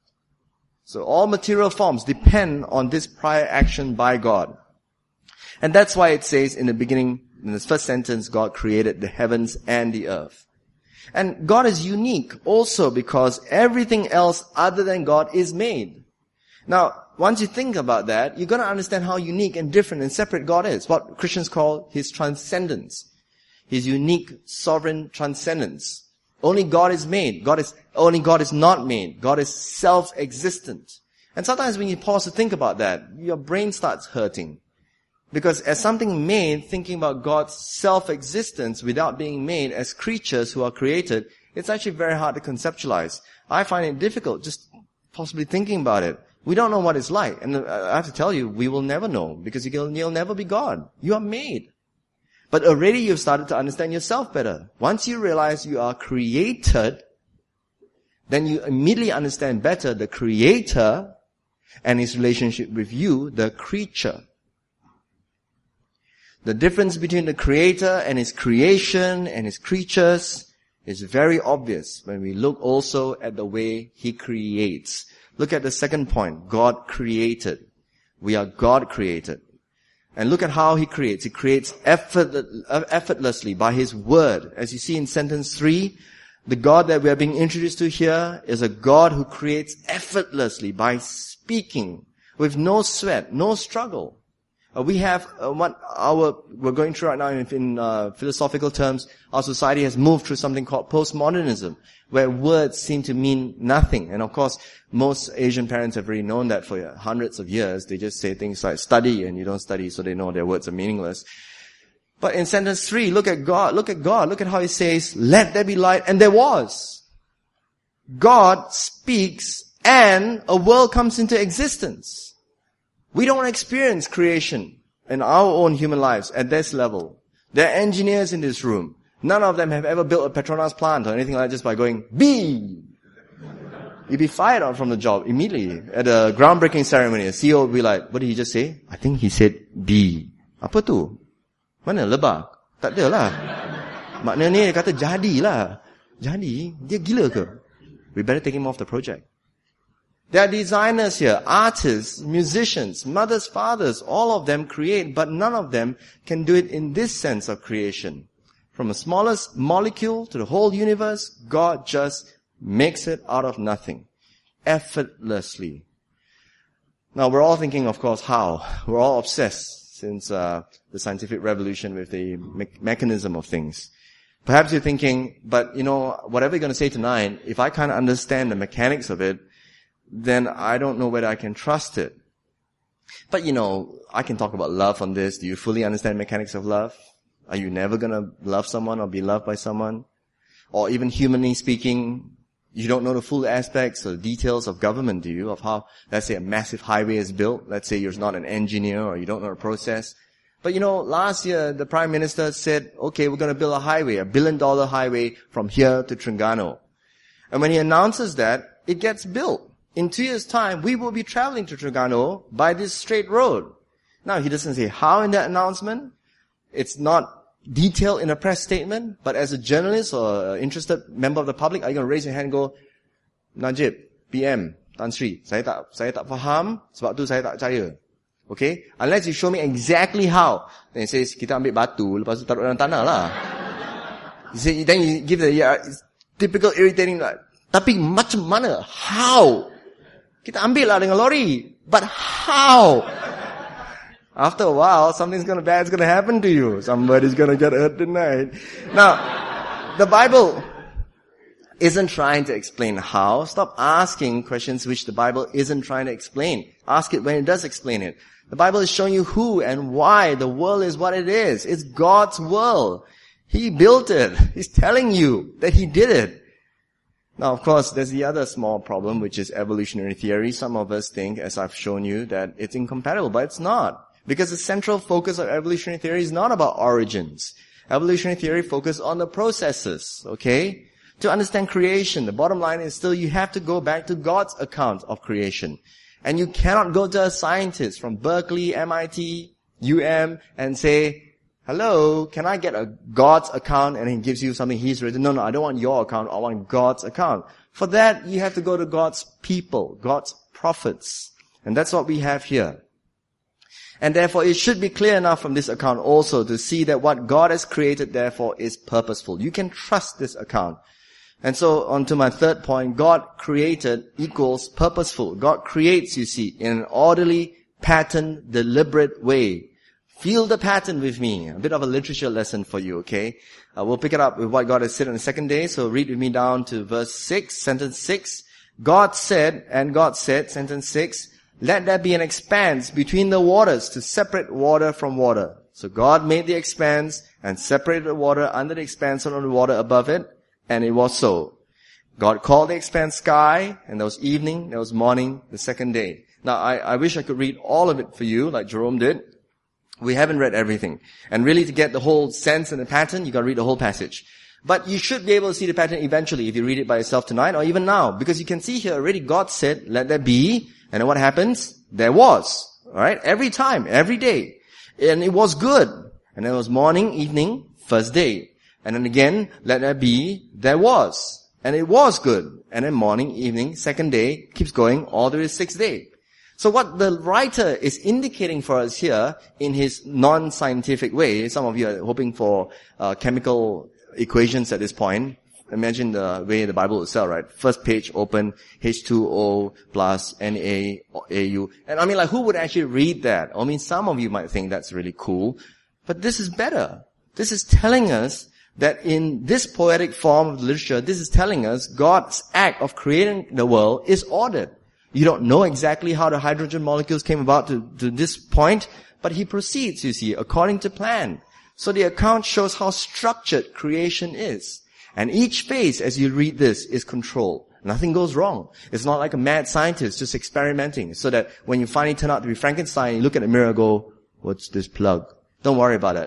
So all material forms depend on this prior action by God. And that's why it says in the beginning, in this first sentence, God created the heavens and the earth. And God is unique also because everything else other than God is made. Now, once you think about that, you're going to understand how unique and different and separate God is. What Christians call His transcendence. His unique sovereign transcendence. Only God is made. God is, only God is not made. God is self-existent. And sometimes when you pause to think about that, your brain starts hurting. Because as something made, thinking about God's self-existence without being made as creatures who are created, it's actually very hard to conceptualize. I find it difficult just possibly thinking about it. We don't know what it's like. And I have to tell you, we will never know because you'll, you'll never be God. You are made. But already you've started to understand yourself better. Once you realize you are created, then you immediately understand better the Creator and His relationship with you, the creature. The difference between the Creator and His creation and His creatures is very obvious when we look also at the way He creates. Look at the second point. God created. We are God created. And look at how He creates. He creates effort, effortlessly by His word. As you see in sentence three, the God that we are being introduced to here is a God who creates effortlessly by speaking with no sweat, no struggle. Uh, we have uh, what our we're going through right now in, in uh, philosophical terms. Our society has moved through something called postmodernism, where words seem to mean nothing. And of course, most Asian parents have already known that for hundreds of years. They just say things like study, and you don't study, so they know their words are meaningless. But in sentence three, look at God. Look at God. Look at how He says, "Let there be light," and there was. God speaks, and a world comes into existence. We don't experience creation in our own human lives at this level. There are engineers in this room. None of them have ever built a Petronas plant or anything like that just by going, B! You'd be fired out from the job immediately. At a groundbreaking ceremony, a C E O would be like, what did he just say? I think he said B. Apa tu? Mana lebah? Tak ada lah. Maknanya dia kata jadi lah. Jadi? Dia gila ke? We better take him off the project. There are designers here, artists, musicians, mothers, fathers, all of them create, but none of them can do it in this sense of creation. From the smallest molecule to the whole universe, God just makes it out of nothing, effortlessly. Now we're all thinking, of course, how? We're all obsessed since uh, the scientific revolution with the me- mechanism of things. Perhaps you're thinking, but you know, whatever you're going to say tonight, if I can't understand the mechanics of it, then I don't know whether I can trust it. But you know, I can talk about love on this. Do you fully understand the mechanics of love? Are you never going to love someone or be loved by someone? Or even humanly speaking, you don't know the full aspects or details of government, do you? Of how, let's say, a massive highway is built. Let's say you're not an engineer or you don't know the process. But you know, last year the Prime Minister said, okay, we're going to build a highway, a billion dollar highway from here to Terengganu. And when he announces that, it gets built. In two years' time, we will be traveling to Terengganu by this straight road. Now, he doesn't say how in that announcement. It's not detailed in a press statement, but as a journalist or an interested member of the public, are you going to raise your hand and go, Najib, P M, Tan Sri, saya tak, saya tak faham, sebab tu saya tak percaya. Okay? Unless you show me exactly how. Then he says, kita ambil batu, lepas tu taruh dalam tanah lah. You say, then you give the yeah, typical irritating, like, tapi macam mana? How? Kita ambil lah dengan lori. But how? After a while, something's gonna bad's gonna happen to you. Somebody's gonna get hurt tonight. Now, the Bible isn't trying to explain how. Stop asking questions which the Bible isn't trying to explain. Ask it when it does explain it. The Bible is showing you who and why the world is what it is. It's God's world. He built it. He's telling you that He did it. Now, of course, there's the other small problem, which is evolutionary theory. Some of us think, as I've shown you, that it's incompatible, but it's not. Because the central focus of evolutionary theory is not about origins. Evolutionary theory focuses on the processes, okay? To understand creation, the bottom line is still you have to go back to God's account of creation. And you cannot go to a scientist from Berkeley, M I T, U M, and say, hello, can I get a God's account? And he gives you something He's written. No, no, I don't want your account. I want God's account. For that, you have to go to God's people, God's prophets. And that's what we have here. And therefore, it should be clear enough from this account also to see that what God has created, therefore, is purposeful. You can trust this account. And so, on to my third point, God created equals purposeful. God creates, you see, in an orderly, patterned, deliberate way. Feel the pattern with me. A bit of a literature lesson for you, okay? Uh, we'll pick it up with what God has said on the second day. So read with me down to verse six, sentence six. God said, and God said, sentence six, let there be an expanse between the waters to separate water from water. So God made the expanse and separated the water under the expanse from the water above it, and it was so. God called the expanse sky, and there was evening, there was morning, the second day. Now, I, I wish I could read all of it for you, like Jerome did. We haven't read everything. And really to get the whole sense and the pattern, you gotta read the whole passage. But you should be able to see the pattern eventually if you read it by yourself tonight or even now. Because you can see here already God said, let there be. And then what happens? There was. Alright? Every time, every day. And it was good. And then it was morning, evening, first day. And then again, let there be. There was. And it was good. And then morning, evening, second day, keeps going all the way to sixth day. So what the writer is indicating for us here in his non-scientific way, some of you are hoping for uh, chemical equations at this point. Imagine the way the Bible would sell, right? First page open, H two O plus N A A U. And I mean, like, who would actually read that? I mean, some of you might think that's really cool. But this is better. This is telling us that in this poetic form of literature, this is telling us God's act of creating the world is ordered. You don't know exactly how the hydrogen molecules came about to, to this point, but he proceeds, you see, according to plan. So the account shows how structured creation is. And each phase, as you read this, is controlled. Nothing goes wrong. It's not like a mad scientist just experimenting, so that when you finally turn out to be Frankenstein, you look at the mirror and go, what's this plug? Don't worry about it.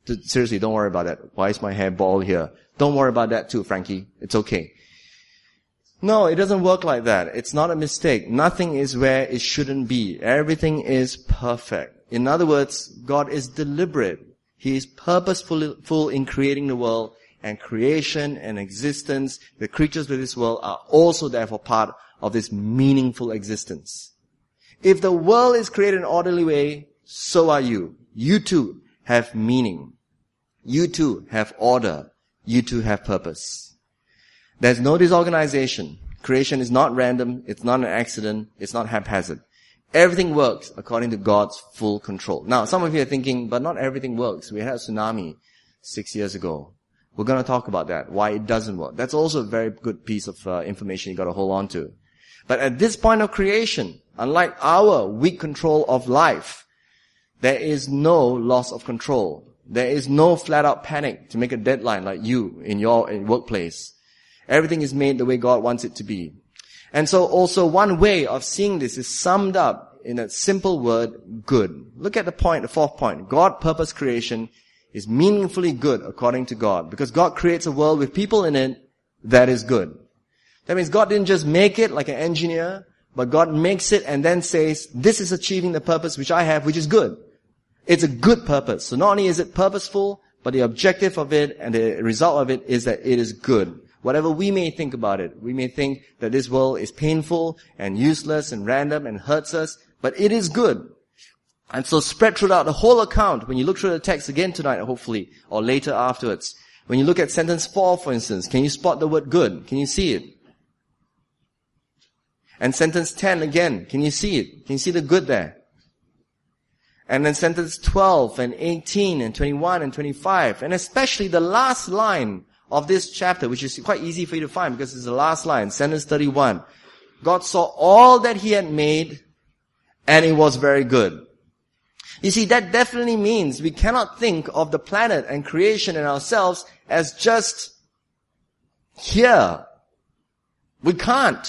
Seriously, don't worry about that. Why is my hair bald here? Don't worry about that too, Frankie. It's okay. No, it doesn't work like that. It's not a mistake. Nothing is where it shouldn't be. Everything is perfect. In other words, God is deliberate. He is purposeful in creating the world, and creation and existence, the creatures of this world are also therefore part of this meaningful existence. If the world is created in an orderly way, so are you. You too have meaning. You too have order. You too have purpose. There's no disorganization. Creation is not random. It's not an accident. It's not haphazard. Everything works according to God's full control. Now, some of you are thinking, but not everything works. We had a tsunami six years ago. We're going to talk about that, why it doesn't work. That's also a very good piece of uh, information you got to hold on to. But at this point of creation, unlike our weak control of life, there is no loss of control. There is no flat-out panic to make a deadline like you in your in workplace. Everything is made the way God wants it to be. And so also one way of seeing this is summed up in a simple word, good. Look at the point, the fourth point. God purpose creation is meaningfully good according to God. Because God creates a world with people in it that is good. That means God didn't just make it like an engineer, but God makes it and then says, this is achieving the purpose which I have, which is good. It's a good purpose. So not only is it purposeful, but the objective of it and the result of it is that it is good. Whatever we may think about it, we may think that this world is painful and useless and random and hurts us, but it is good. And so spread throughout the whole account, when you look through the text again tonight, hopefully, or later afterwards, when you look at sentence four, for instance, can you spot the word good? Can you see it? And sentence ten again, can you see it? Can you see the good there? And then sentence twelve and eighteen and twenty-one and twenty-five, and especially the last line of this chapter, which is quite easy for you to find because it's the last line, sentence thirty-one. God saw all that He had made, and it was very good. You see, that definitely means we cannot think of the planet and creation and ourselves as just here. We can't.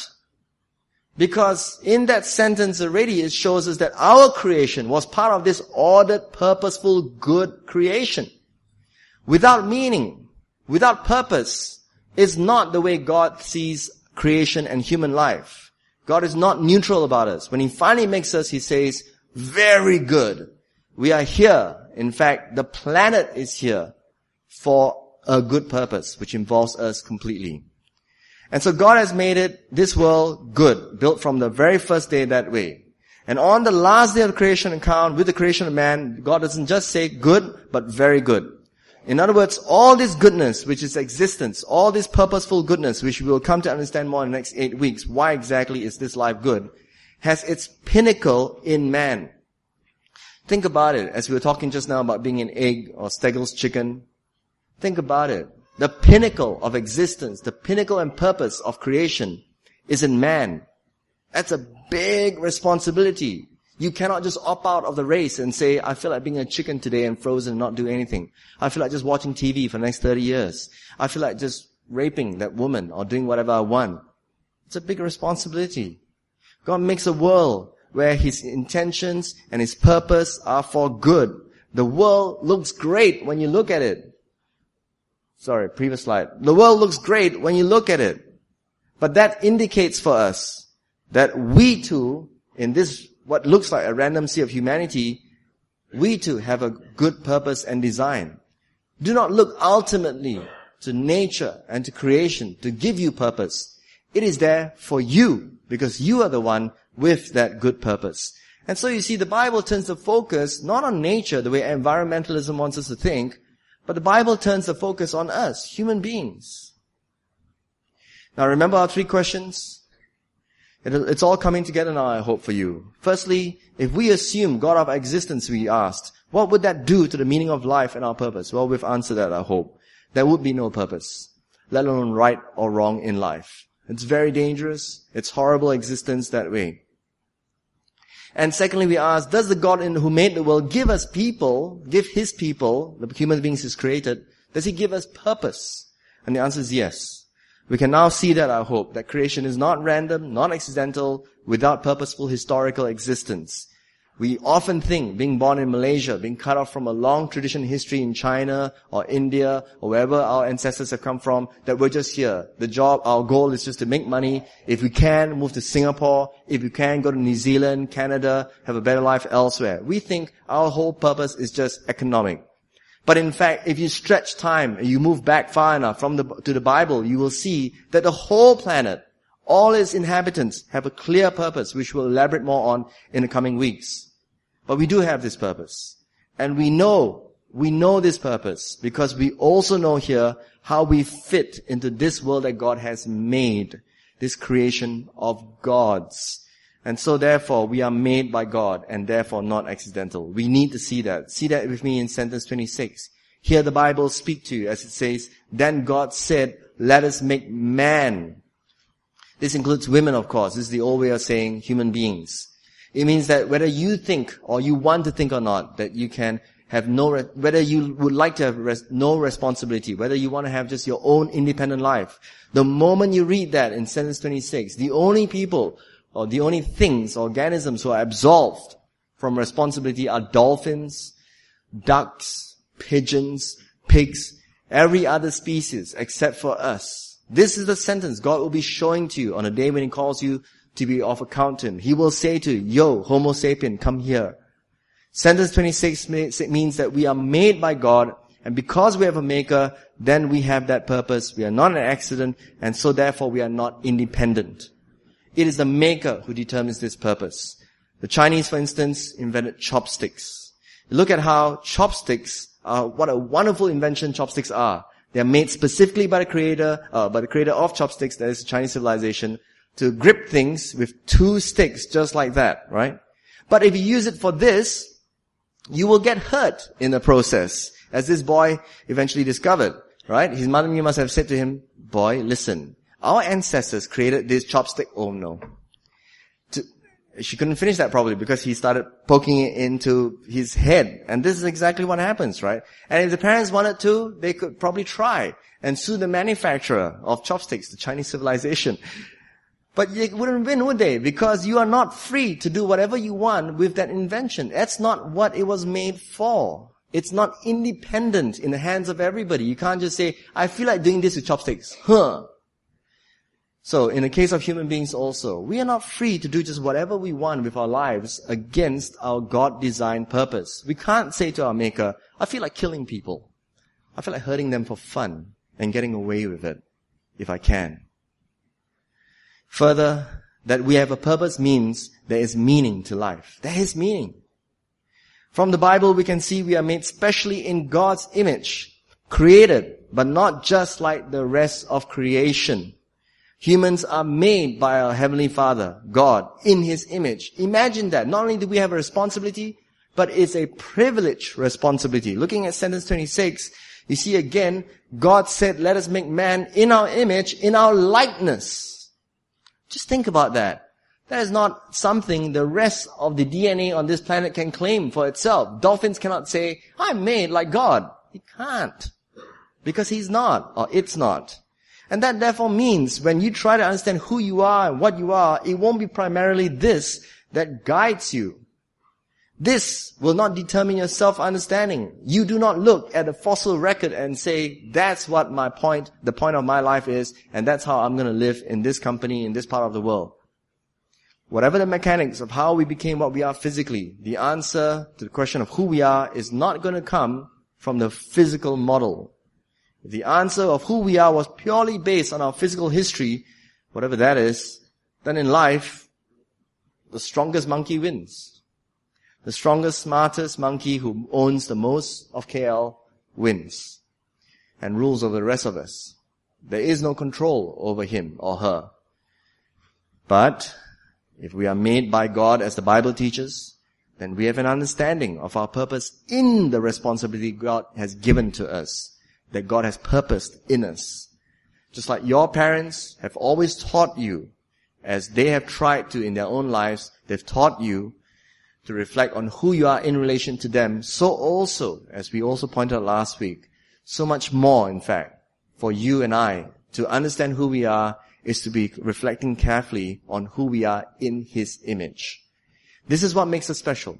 Because in that sentence already it shows us that our creation was part of this ordered, purposeful, good creation. Without meaning, without purpose, is not the way God sees creation and human life. God is not neutral about us. When He finally makes us, He says, very good. We are here. In fact, the planet is here for a good purpose, which involves us completely. And so God has made it, this world, good, built from the very first day that way. And on the last day of the creation account, with the creation of man, God doesn't just say good, but very good. In other words, all this goodness, which is existence, all this purposeful goodness, which we will come to understand more in the next eight weeks, why exactly is this life good, has its pinnacle in man. Think about it, as we were talking just now about being an egg or Stegel's chicken. Think about it. The pinnacle of existence, the pinnacle and purpose of creation is in man. That's a big responsibility. You cannot just opt out of the race and say, I feel like being a chicken today and frozen and not do anything. I feel like just watching T V for the next thirty years. I feel like just raping that woman or doing whatever I want. It's a big responsibility. God makes a world where His intentions and His purpose are for good. The world looks great when you look at it. Sorry, previous slide. The world looks great when you look at it. But that indicates for us that we too, in this, what looks like a random sea of humanity, we too have a good purpose and design. Do not look ultimately to nature and to creation to give you purpose. It is there for you because you are the one with that good purpose. And so you see, the Bible turns the focus not on nature, the way environmentalism wants us to think, but the Bible turns the focus on us, human beings. Now remember our three questions? It's all coming together now, I hope, for you. Firstly, if we assume God of existence, we asked, what would that do to the meaning of life and our purpose? Well, we've answered that, I hope. There would be no purpose, let alone right or wrong in life. It's very dangerous. It's horrible existence that way. And secondly, we ask, does the God in, who made the world give us people, give His people, the human beings He's created, does He give us purpose? And the answer is yes. We can now see that, I hope, that creation is not random, not accidental, without purposeful historical existence. We often think being born in Malaysia, being cut off from a long tradition history in China or India or wherever our ancestors have come from, that we're just here. The job, our goal is just to make money. If we can, move to Singapore. If we can, go to New Zealand, Canada, have a better life elsewhere. We think our whole purpose is just economic. But in fact, if you stretch time and you move back far enough from the, to the Bible, you will see that the whole planet, all its inhabitants have a clear purpose, which we'll elaborate more on in the coming weeks. But we do have this purpose. And we know, we know this purpose because we also know here how we fit into this world that God has made, this creation of God's. And so therefore, we are made by God and therefore not accidental. We need to see that. See that with me in sentence twenty-six. Here the Bible speaks to you as it says, then God said, let us make man. This includes women, of course. This is the old way of saying human beings. It means that whether you think or you want to think or not, that you can have no, re- whether you would like to have res- no responsibility, whether you want to have just your own independent life. The moment you read that in sentence twenty-six, the only people or the only things, organisms who are absolved from responsibility are dolphins, ducks, pigeons, pigs, every other species except for us. This is the sentence God will be showing to you on a day when He calls you to be of account to Him. He will say to you, yo, Homo sapien, come here. Sentence twenty-six means that we are made by God, and because we have a maker, then we have that purpose. We are not an accident, and so therefore we are not independent. It is the maker who determines this purpose. The Chinese, for instance, invented chopsticks. Look at how chopsticks are, what a wonderful invention chopsticks are. They are made specifically by the creator, uh, by the creator of chopsticks, that is Chinese civilization, to grip things with two sticks just like that, right? But if you use it for this, you will get hurt in the process, as this boy eventually discovered, right? His mother must have said to him, boy, listen, our ancestors created this chopstick. Oh no. To, she couldn't finish that probably because he started poking it into his head. And this is exactly what happens, right? And if the parents wanted to, they could probably try and sue the manufacturer of chopsticks, the Chinese civilization. But you wouldn't win, would they? Because you are not free to do whatever you want with that invention. That's not what it was made for. It's not independent in the hands of everybody. You can't just say, I feel like doing this with chopsticks. Huh. So in the case of human beings also, we are not free to do just whatever we want with our lives against our God-designed purpose. We can't say to our Maker, I feel like killing people. I feel like hurting them for fun and getting away with it, if I can. Further, that we have a purpose means there is meaning to life. There is meaning. From the Bible, we can see we are made specially in God's image, created, but not just like the rest of creation. Humans are made by our Heavenly Father, God, in His image. Imagine that. Not only do we have a responsibility, but it's a privileged responsibility. Looking at sentence twenty-six, you see again, God said, let us make man in our image, in our likeness. Just think about that. That is not something the rest of the D N A on this planet can claim for itself. Dolphins cannot say, I'm made like God. He can't. Because he's not, or it's not. And that therefore means when you try to understand who you are and what you are, it won't be primarily this that guides you. This will not determine your self-understanding. You do not look at a fossil record and say, that's what my point, the point of my life is, and that's how I'm going to live in this company, in this part of the world. Whatever the mechanics of how we became what we are physically, the answer to the question of who we are is not going to come from the physical model. If the answer of who we are was purely based on our physical history, whatever that is, then in life, the strongest monkey wins. The strongest, smartest monkey who owns the most of K L wins and rules over the rest of us. There is no control over him or her. But if we are made by God as the Bible teaches, then we have an understanding of our purpose in the responsibility God has given to us, that God has purposed in us. Just like your parents have always taught you, as they have tried to in their own lives, they've taught you to reflect on who you are in relation to them, so also, as we also pointed out last week, so much more, in fact, for you and I to understand who we are is to be reflecting carefully on who we are in His image. This is what makes us special.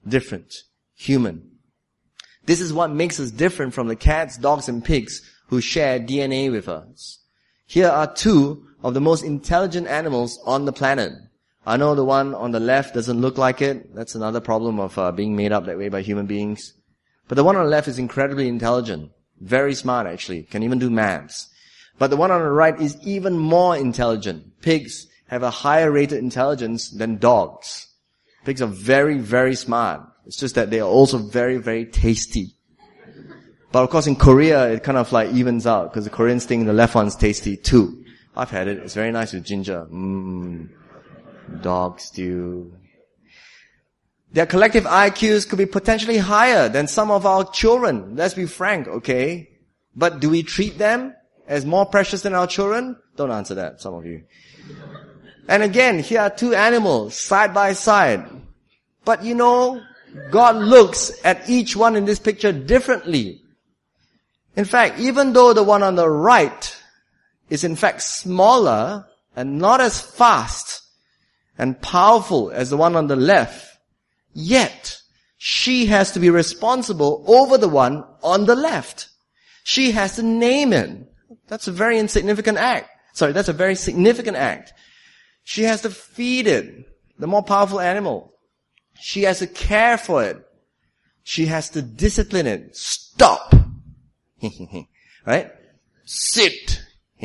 different, human. This is what makes us different from the cats, dogs, and pigs who share D N A with us. Here are two of the most intelligent animals on the planet. I know the one on the left doesn't look like it. That's another problem of uh, being made up that way by human beings. But the one on the left is incredibly intelligent. Very smart, actually. Can even do maths. But the one on the right is even more intelligent. Pigs have a higher rated intelligence than dogs. Pigs are very, very smart. It's just that they are also very, very tasty. But of course in Korea, it kind of like evens out, because the Koreans think the left one's tasty too. I've had it. It's very nice with ginger. Mmm. Dog stew. Their collective I Qs could be potentially higher than some of our children. Let's be frank, okay? But do we treat them as more precious than our children? Don't answer that, some of you. And again, here are two animals side by side. But you know, God looks at each one in this picture differently. In fact, even though the one on the right is in fact smaller and not as fast and powerful as the one on the left, yet she has to be responsible over the one on the left. She has to name it. That's a very insignificant act. Sorry, that's a very significant act. She has to feed it, the more powerful animal. She has to care for it. She has to discipline it. Stop. Right? Sit.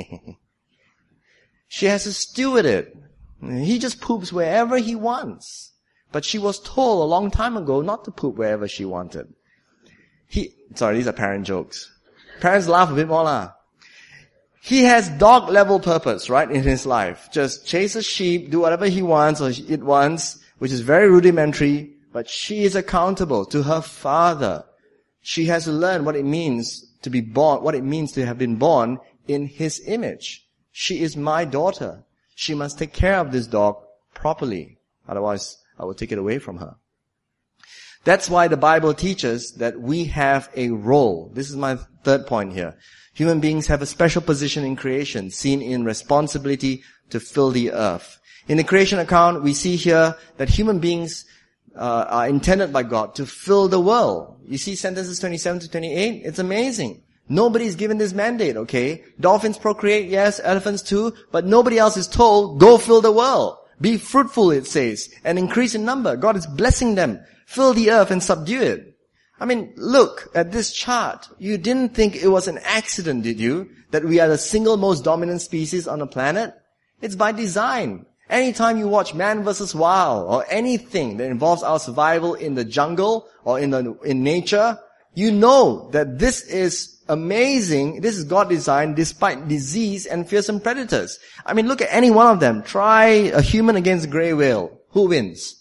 She has to steward it. He just poops wherever he wants. But she was told a long time ago not to poop wherever she wanted. He, sorry, these are parent jokes. Parents laugh a bit more lah. He has dog level purpose, right, in his life. Just chase a sheep, do whatever he wants or it wants, which is very rudimentary, but she is accountable to her father. She has to learn what it means to be born, what it means to have been born in his image. She is my daughter. She must take care of this dog properly. Otherwise, I will take it away from her. That's why the Bible teaches that we have a role. This is my third point here. Human beings have a special position in creation, seen in responsibility to fill the earth. In the creation account, we see here that human beings uh, are intended by God to fill the world. You see sentences twenty-seven to twenty-eight? It's amazing. Nobody's given this mandate, okay? Dolphins procreate, yes, elephants too, but nobody else is told, go fill the world. Be fruitful, it says, and increase in number. God is blessing them. Fill the earth and subdue it. I mean, look at this chart. You didn't think it was an accident, did you? That we are the single most dominant species on the planet? It's by design. Anytime you watch Man versus. Wild or anything that involves our survival in the jungle or in the, in nature, you know that this is amazing. This is God designed despite disease and fearsome predators. I mean, look at any one of them. Try a human against a grey whale. Who wins?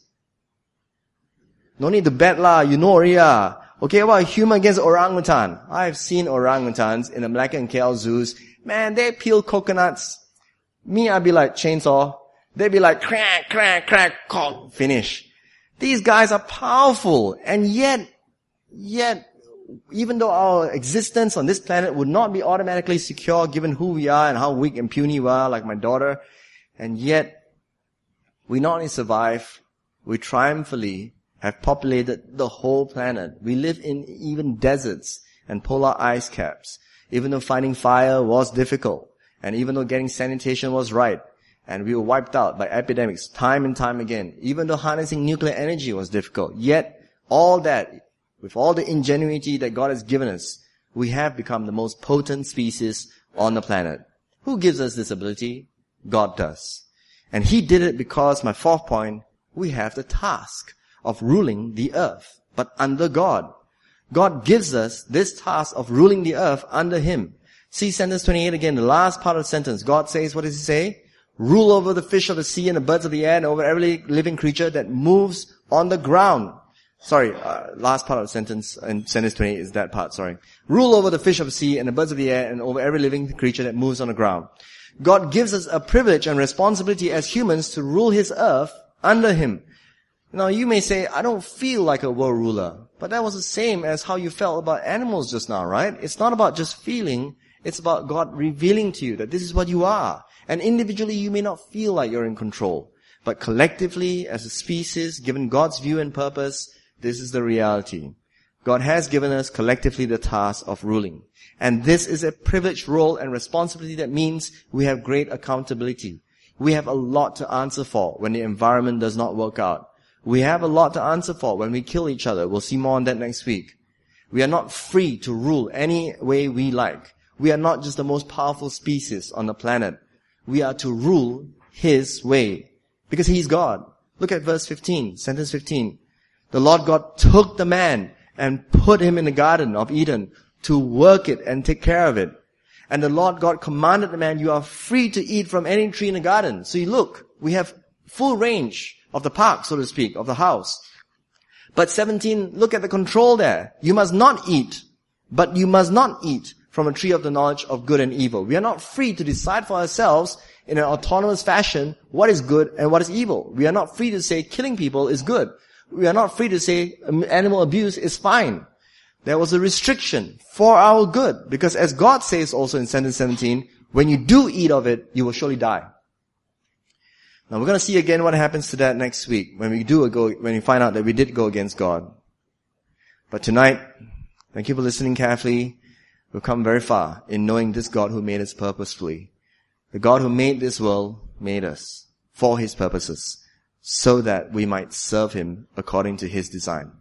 No need to bet lah. You know already lah. Okay, well, a human against orangutan. I've seen orangutans in the Malacca and K L zoos. Man, they peel coconuts. Me, I'd be like chainsaw. They'd be like crack, crack, crack, cock, finish. These guys are powerful, and yet, yet, even though our existence on this planet would not be automatically secure given who we are and how weak and puny we are, like my daughter, and yet, we not only survive, we triumphantly have populated the whole planet. We live in even deserts and polar ice caps. Even though finding fire was difficult, and even though getting sanitation was right, and we were wiped out by epidemics time and time again, even though harnessing nuclear energy was difficult, yet all that, with all the ingenuity that God has given us, we have become the most potent species on the planet. Who gives us this ability? God does. And He did it because, my fourth point, we have the task of ruling the earth, but under God. God gives us this task of ruling the earth under Him. See sentence twenty-eight again, the last part of the sentence. God says, what does He say? Rule over the fish of the sea and the birds of the air and over every living creature that moves on the ground. Sorry, uh, last part of the sentence, in sentence twenty-eight is that part, sorry. Rule over the fish of the sea and the birds of the air and over every living creature that moves on the ground. God gives us a privilege and responsibility as humans to rule His earth under Him. Now you may say, I don't feel like a world ruler. But that was the same as how you felt about animals just now, right? It's not about just feeling. It's about God revealing to you that this is what you are. And individually you may not feel like you're in control. But collectively, as a species, given God's view and purpose, this is the reality. God has given us collectively the task of ruling. And this is a privileged role and responsibility that means we have great accountability. We have a lot to answer for when the environment does not work out. We have a lot to answer for when we kill each other. We'll see more on that next week. We are not free to rule any way we like. We are not just the most powerful species on the planet. We are to rule His way because He's God. Look at verse fifteen, sentence fifteen. The Lord God took the man and put him in the garden of Eden to work it and take care of it. And the Lord God commanded the man, you are free to eat from any tree in the garden. So you look, we have full range of the park, so to speak, of the house. But seventeen, look at the control there. You must not eat, but you must not eat from a tree of the knowledge of good and evil. We are not free to decide for ourselves in an autonomous fashion what is good and what is evil. We are not free to say killing people is good. We are not free to say animal abuse is fine. There was a restriction for our good, because as God says also in sentence seventeen, when you do eat of it, you will surely die. Now we're going to see again what happens to that next week when we do go, when we find out that we did go against God. But tonight, thank you for listening carefully. We've come very far in knowing this God who made us purposefully. The God who made this world made us for His purposes, so that we might serve Him according to His design.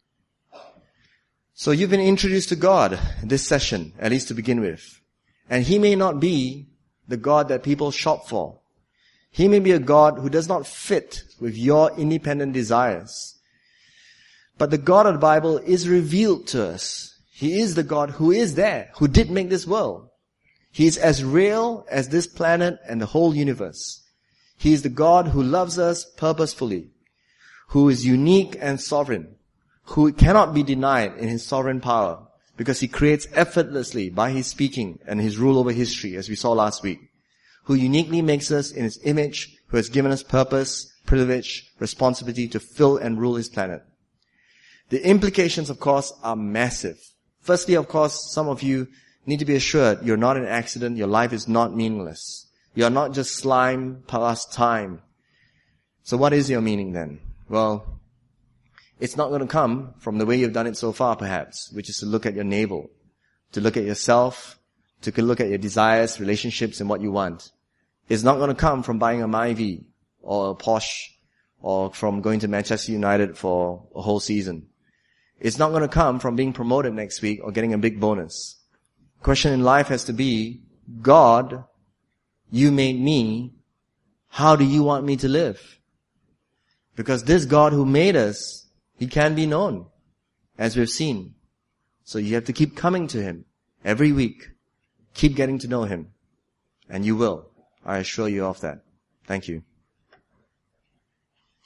So you've been introduced to God in this session, at least to begin with. And He may not be the God that people shop for. He may be a God who does not fit with your independent desires. But the God of the Bible is revealed to us. He is the God who is there, who did make this world. He is as real as this planet and the whole universe. He is the God who loves us purposefully, who is unique and sovereign, who cannot be denied in His sovereign power, because He creates effortlessly by His speaking and His rule over history, as we saw last week, who uniquely makes us in His image, who has given us purpose, privilege, responsibility to fill and rule His planet. The implications, of course, are massive. Firstly, of course, some of you need to be assured you're not an accident, your life is not meaningless. You are not just slime past time. So what is your meaning then? Well, it's not going to come from the way you've done it so far, perhaps, which is to look at your navel, to look at yourself, to look at your desires, relationships, and what you want. It's not going to come from buying a Myvi or a Porsche or from going to Manchester United for a whole season. It's not going to come from being promoted next week or getting a big bonus. The question in life has to be, God, you made me. How do you want me to live? Because this God who made us, He can be known, as we've seen. So you have to keep coming to Him every week. Keep getting to know Him. And you will. I assure you of that. Thank you.